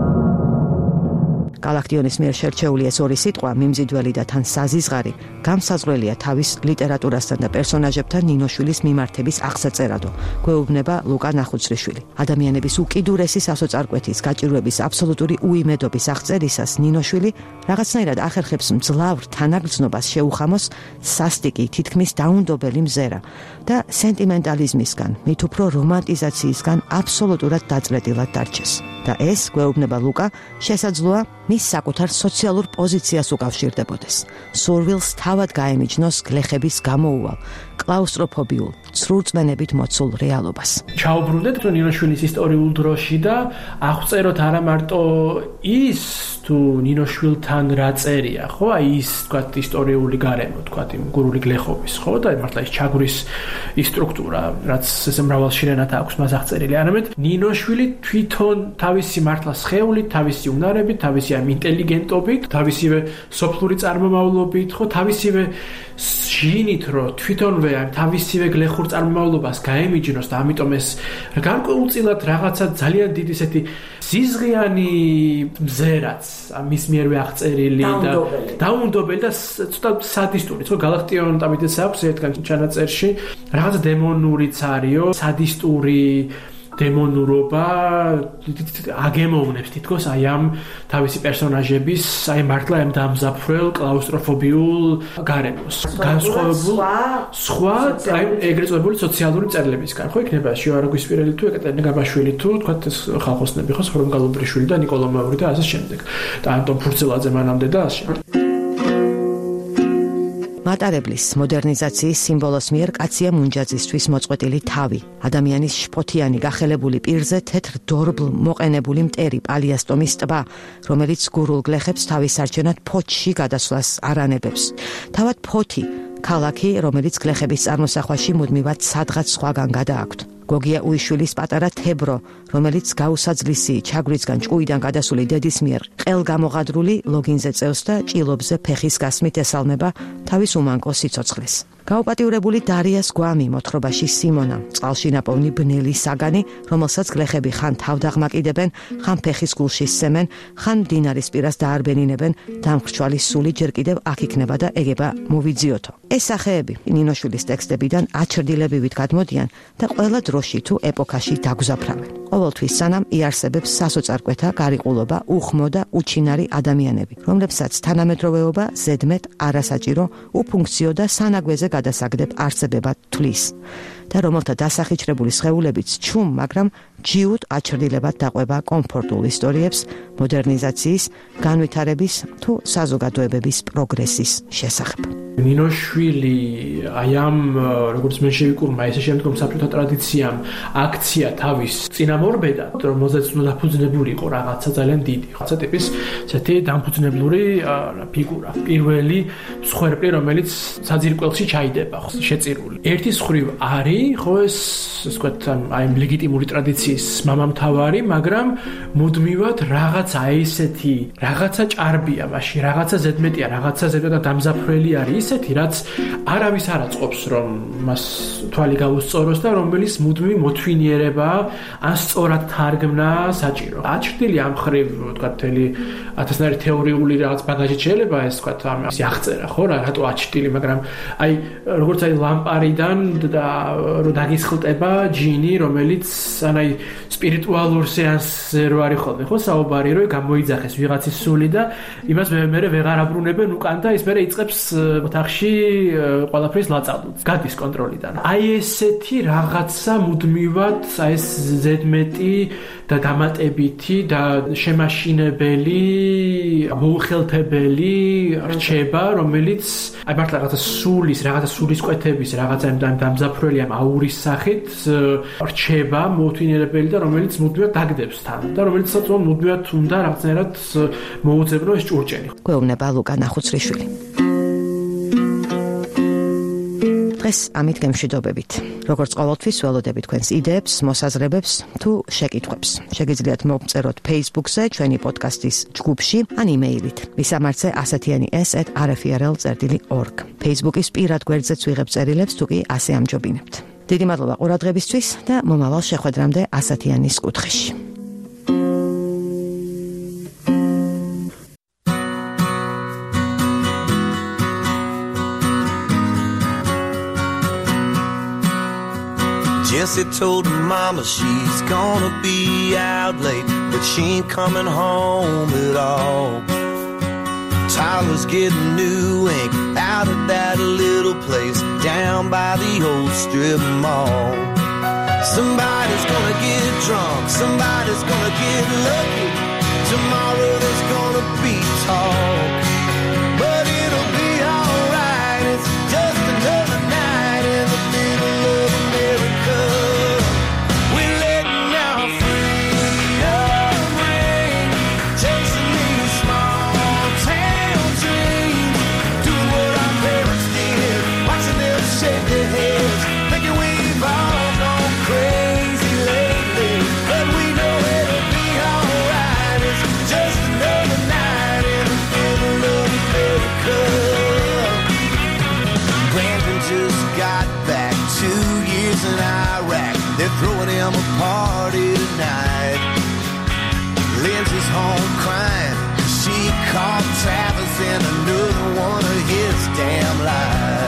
გალაქტიონის მიერ შერჩეული ეს ორი სიტყვა, მიმზიდველი და თან საზიზღარი, გამსაზღვრელია თავის ლიტერატურასთან და პერსონაჟებთან ნინოშვილის მიმართების აღსაწერადო, გვეუბნება ლუკა ნახუცრიშვილი. ადამიანების უკიდურესი სასოწარკვეთის, გაჭირვების აბსოლუტური უიმედობის აღწერისას ნინოშვილი რაღაცნაირად ახერხებს მძლავრ თანაგრძნობას შეუხამოს სასტიკი, თითქმის დაუნდობელი მზერა და სენტიმენტალიზმისგან, მით უფრო რომანტიზაციისგან აბსოლუტურად დაწყლეტილად დარჩეს. და ეს, გვეუბნება ლუკა, შესაძლოა მის საკუთარ სოციალურ პოზიციას უკავშირდებოდეს. სურვილს თავად გაემიჯნოს გლეხების გამოუვალ, კლაუსტროფობიულ, ცრურწმენებით მოცულ რეალობას. ჩაუბრუნდეთ ნინოშვილის ისტორიულ დროში და აღწეროთ არა მარტო ის თუ ნინოშვილთან რა წერია, ხო? აი ის, თქვათ, ისტორიული გარემო, თქვათ, იმ გურული გლეხობის, ხო? და მართლა ის ჩაგვრის ის სტრუქტურა, რაც ესე მრავალ შინენად აქვს მას აღწერილი. არამედ ნინოშვილი თვითონ თავისი მართლა სხეულით, თავისი უნარებით, თავისი ამ ინტელიგენტობით, თავისივე სოფლური წარმომავლობით, ხო, თავისივე ჟინით რომ თვითონვე თავისივე გლეხურ წარმომავლობას გაემიჯნოს და ამიტომ ეს გარკვეულწილად რაღაცა ძალიან დიდი ესეთი ზიზღიანი მზერაც მის მიერვე აღწერილი და დაუნდობელი და ცოტა სადისტური თქო გალაქტიონ ტაბიტეს აქვს ერთგან ჩანაწერში რაღაცა დემონურიც არისო სადისტური დემონურობა აგემოვნებს თითქოს აი ამ თავისი პერსონაჟების აი მართლა ამ დამზაფრელ კლაუსტროფობიულ გარემოს განსხვავებულ სხვა აი ეგრეთ წოდებული სოციალური წერილებისგან ხო იქნება შიო არაგვისპირელი თუ ეკატერინე გაბაშვილი თუ თქვა ეს ხალხოსნები ხო ხორომ გალუბრიშვილი და ნიკოლო მეური და ასე შემდეგ და ანტონ ფურცელაძე მანამდე და ასე შემდეგ მატარებლის მოდერნიზაციის სიმბოლოს მიერ კაცია მუნჯაძისთვის მოწყვეტილი თავი, ადამიანის შფოთიანი გახელებული პირზე თეთრ დორბლ მოყენებული მტერი პალიასტომის ტბა, რომელიც გურულ გლეხებს თავის არჩენად ფოთში გადასვლას არანებებს. თავად ფოთი, ქალაქი, რომელიც გლეხების წარმოსახვაში მუდმივად სადღაც სხვაგან გადააქვთ. გოგია უიშვილის პატარა თებრო, რომელიც გაუსაძლისი ჩაგვრიცგან ჭკუიდან გადასული დედის მიერ ყელგამოღადრული ლოგინზე წევს და ჭილობზე ფეხის გასმით ესალმება თავის უმანკო სიცოცხლეს. გაუპატიურებული დარიას გვამი მოთხრობაში სიმონა, წყალში ნაპოვნი ბნელი საგანი, რომელსაც გლეხები ხან თავდაღმაკიდებენ, ხან ფეხის გულში სცემენ, ხან მდინარის პირას დაარბენინებენ, დამხრჩვალი სული ჯერ კიდევ აქ იქნება და ეგება მოვიძიოთო. ეს სახეები ნინოშვილის ტექსტებიდან აჩრდილებივით გადმოდიან და ყველა დროში თუ ეპოქაში დაგზაფრავენ. ყოველთვის სანამ იარსებებს სასოწარკვეთა გარიყულობა, უხმო და უჩინარი ადამიანები, რომლებსაც თანამედროვეობა ზედმეტ არასაჭირო, უფუნქციო და სანაგვეზე გადასაგდებ არსებებად თვლის და რომელთა დასახიჩრებული სხეულებიც ჩუმ, მაგრამ ჯიუტ აჩრდილებად დაყვება კომფორტულ ისტორიებს, მოდერნიზაციის, განვითარების თუ საზოგადოებების პროგრესის შესახებ. ნინოშვილი აი ამ როგორც მენშევიკურმა ესე შემდგომ საბჭოთა ტრადიციამ აქცია თავის წინამორბედად, რომელზეც უნდა დაფუძნებული იყო რაღაცა ძალიან დიდი, რაღაცა ტიპის ესეთი დამფუძნებლური ფიგურა. პირველი მსხვერპლი, რომელიც საძირკველში ჩაიდება, შეწირული. ერთი მხრივ არის, ხო ეს ეს ვთქვათ, აი ლეგიტიმური ტრადიციის მამამთავარი, მაგრამ მუდმივად რაღაცა ესეთი, რაღაცა ჭარბია მასში, რაღაცა ზედმეტია, რაღაცა ზედმეტად დამზაფრელი არის. ისეთი, რაც არავის არ აწყობს, რომ მას თვალი გაუსწოროს და რომელიც მუდმივი მოთვინიერება ან სწორად თარგმნა საჭირო. აჩრდილი ამ ხრივ, ვთქვათ, თელი ათასნაირი თეორიული რაღაც ბაგაჟი შეიძლება ეს ვთქვათ, ამის აღწერა, ხო, რა, რატო აჩრდილი, მაგრამ აი როგორც აი ლამპარიდან და რო დაგისხლტება ჯინი, რომელიც ან აი სპირიტუალურ სეანსზე რო არის ხოლმე, ხო, საუბარი, რომ გამოიძახეს ვიღაცის სული და იმას მე მე ვეღარ აბრუნებენ უკან და ის მე იწყებს ოთახში ყველაფრის ლაწადულს გადის კონტროლიდან. აი ესეთი რაღაცა მუდმივად აი ეს ზედმეტი და დამატებითი და შემაშინებელი, მოუხელთებელი რჩება, რომელიც აი მართლა რაღაცა სულის, რაღაცა სულისკვეთების, რაღაცა დამზაფრელი ამ აურის სახით რჩება, მოუთვინიერებელი და რომელიც მუდმივად დაგდებს თან და რომელიცაც მუდმივად უნდა რაღაცნაირად მოუძებნო ეს ჭურჭელი. გვეუბნება ლუკა ნახუცრიშვილი. დღეს ამით გემშვიდობებით. როგორც ყოველთვის ველოდებით თქვენს იდეებს, მოსაზრებებს თუ შეკითხვებს. შეგიძლიათ მოგწეროთ Facebook-ზე, ჩვენი პოდკასტის ჯგუფში, ან იმეილით. მისამართზე ასათიანი ეს at r f r l dot org. Facebook-ის პირად გვერდზეც ვიღებ წერილებს, თუ კი ასე ამჯობინებთ. დიდი მადლობა ყურადღებისთვის და მომავალ შეხვედრამდე ასათიანის კუთხეში. Jessie told her mama she's gonna be out late, but she ain't coming home at all. Tyler's getting new ink out of that little place down by the old strip mall. Somebody's gonna get drunk, somebody's gonna get lucky. Tomorrow there's gonna be talk, but it'll be alright. It's just another night in the middle of America. We're letting our freedom ring, chasing these small town dreams, doing what our parents did, watching them shake their heads, thinking we've all gone crazy lately, but we know it'll be alright. It's just another night in the middle just got back. Two years in Iraq. They're throwing him a party tonight. Lindsay's home crying. She caught Travis in another one of his damn lies.